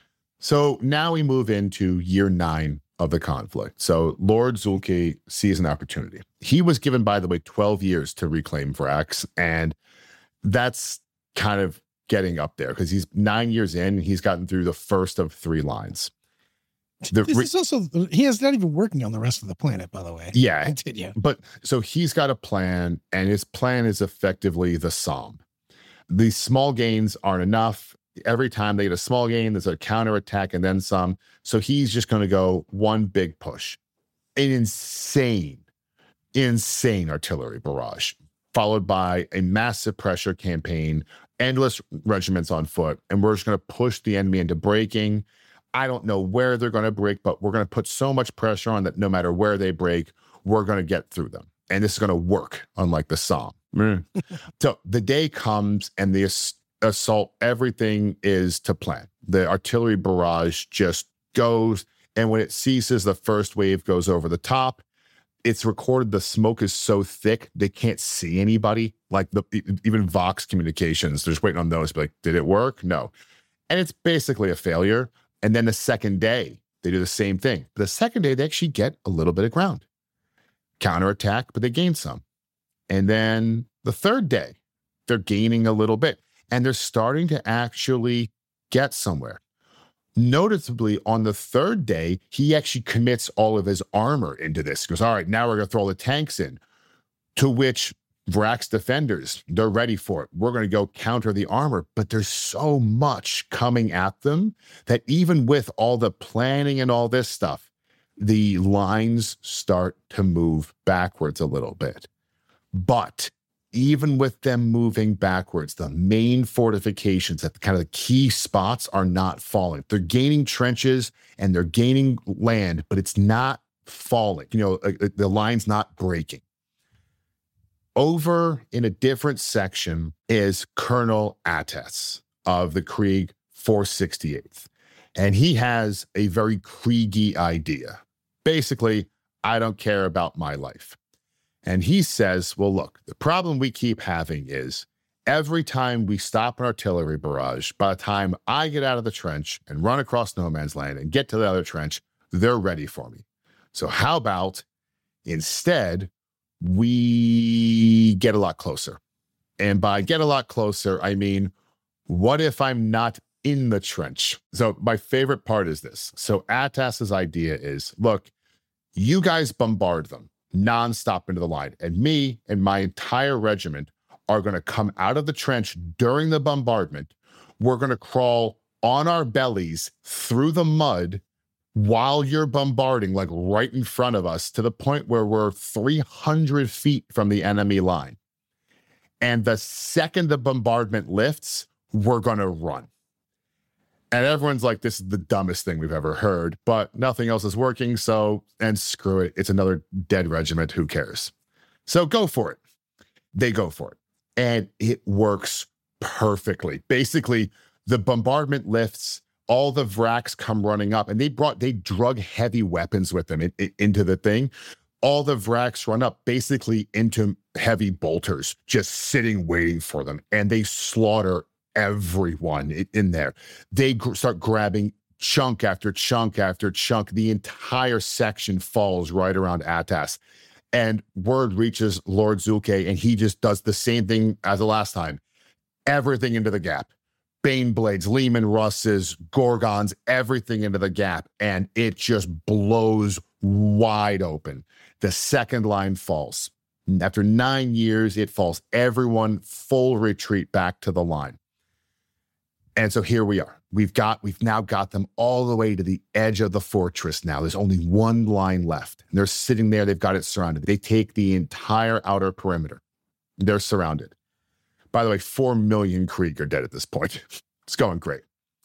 So now we move into year nine of the conflict. So Lord Zulke sees an opportunity. He was given, by the way, twelve years to reclaim Vrax, and that's kind of getting up there because he's nine years in. He's gotten through the first of three lines. The This re- is also, he is not even working on the rest of the planet, by the way. yeah, Continue. but so he's got a plan, and his plan is effectively the Somme. These small gains aren't enough. Every time they get a small gain, there's a counterattack and then some. So he's just going to go one big push. An insane, insane artillery barrage, followed by a massive pressure campaign, endless regiments on foot. And we're just going to push the enemy into breaking. I don't know where they're going to break, but we're going to put so much pressure on that no matter where they break, we're going to get through them. And this is going to work, unlike the Somme. So the day comes and the ass- assault, everything is to plan. The artillery barrage just goes, and when it ceases, the first wave goes over the top. It's recorded. The smoke is so thick they can't see anybody. Like the even Vox Communications, they're just waiting on those. Be like, did it work? No. And it's basically a failure. And then the second day, they do the same thing. The second day, they actually get a little bit of ground. Counterattack, but they gain some. And then the third day, they're gaining a little bit. And they're starting to actually get somewhere. Noticeably, on the third day, he actually commits all of his armor into this. He goes, all right, now we're going to throw all the tanks in. To which Vrax defenders, they're ready for it. We're going to go counter the armor. But there's so much coming at them that even with all the planning and all this stuff, the lines start to move backwards a little bit. But even with them moving backwards, the main fortifications at the kind of the key spots are not falling. They're gaining trenches and they're gaining land, but it's not falling. You know, uh, the line's not breaking. Over in a different section is Colonel Attes of the Krieg four sixty-eighth. And he has a very Kriegy idea. Basically, I don't care about my life. And he says, well, look, the problem we keep having is every time we stop an artillery barrage, by the time I get out of the trench and run across no man's land and get to the other trench, they're ready for me. So how about instead we get a lot closer? And by get a lot closer, I mean, what if I'm not in the trench? So my favorite part is this. So Attes's idea is, look, you guys bombard them nonstop into the line. And me and my entire regiment are going to come out of the trench during the bombardment. We're going to crawl on our bellies through the mud while you're bombarding, like right in front of us, to the point where we're three hundred feet from the enemy line. And the second the bombardment lifts, we're going to run. And everyone's like, this is the dumbest thing we've ever heard, but nothing else is working. So, and screw it. It's another dead regiment. Who cares? So go for it. They go for it. And it works perfectly. Basically, the bombardment lifts, all the Vrax come running up, and they brought, they drug heavy weapons with them in, in, into the thing. All the Vrax run up basically into heavy bolters, just sitting, waiting for them. And they slaughter everyone in there. They gr- start grabbing chunk after chunk after chunk. The entire section falls right around Attes. And word reaches Lord Zulke, and he just does the same thing as the last time. Everything into the gap. Bane Blades, Lehman Russes, Gorgons, everything into the gap. And it just blows wide open. The second line falls. After nine years, it falls. Everyone full retreat back to the line. And so here we are. We've got, we've now got them all the way to the edge of the fortress now. There's only one line left. And they're sitting there. They've got it surrounded. They take the entire outer perimeter. They're surrounded. By the way, four million Krieg are dead at this point. It's going great.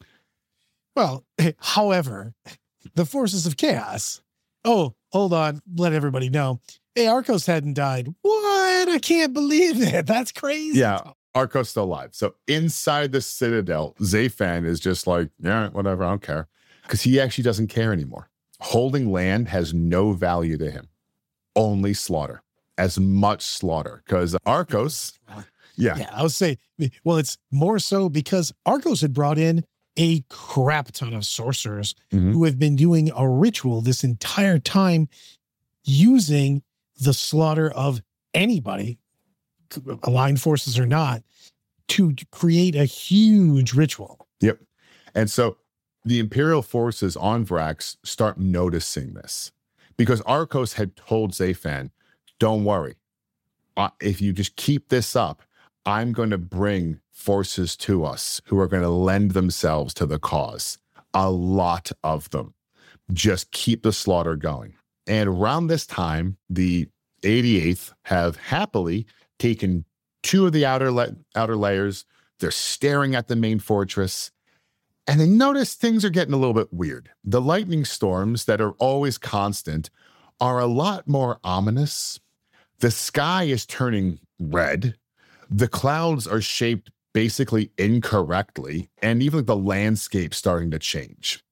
Well, however, the forces of chaos. Oh, hold on. Let everybody know. Hey, Arcos hadn't died. What? I can't believe it. That's crazy. Yeah. Arcos still alive. So inside the Citadel, Zafan is just like, yeah, whatever, I don't care. Because he actually doesn't care anymore. Holding land has no value to him. Only slaughter. As much slaughter. Because Arcos, yeah. Yeah, I would say, well, it's more so because Arcos had brought in a crap ton of sorcerers Mhm. who have been doing a ritual this entire time using the slaughter of anybody, aligned forces or not, to create a huge ritual. Yep. And so the Imperial forces on Vrax start noticing this because Arcos had told Zafan, don't worry. Uh, if you just keep this up, I'm going to bring forces to us who are going to lend themselves to the cause. A lot of them. Just keep the slaughter going. And around this time, the eighty-eighth have happily taken two of the outer la- outer layers. They're staring at the main fortress. And they notice things are getting a little bit weird. The lightning storms that are always constant are a lot more ominous. The sky is turning red. The clouds are shaped basically incorrectly. And even the landscape starting to change.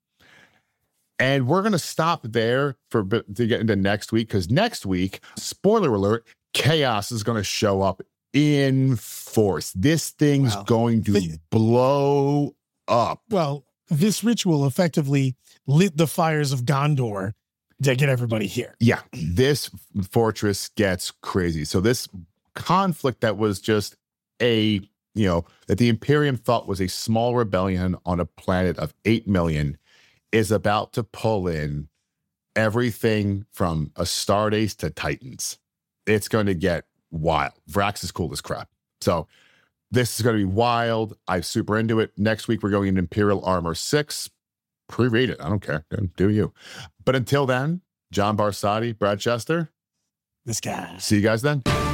And we're going to stop there for to get into next week, because next week, spoiler alert, chaos is going to show up in force. This thing's Wow. going to The- blow up. Well, this ritual effectively lit the fires of Gondor to get everybody here. Yeah, this fortress gets crazy. So this conflict that was just a, you know, that the Imperium thought was a small rebellion on a planet of eight million is about to pull in everything from Astartes to Titans. It's going to get wild. Vrax is cool as crap. So this is going to be wild. I'm super into it. Next week, we're going into Imperial Armor six. Pre-read it. I don't care. Do you. But until then, John Barsati, Brad Chester. This guy. See you guys then.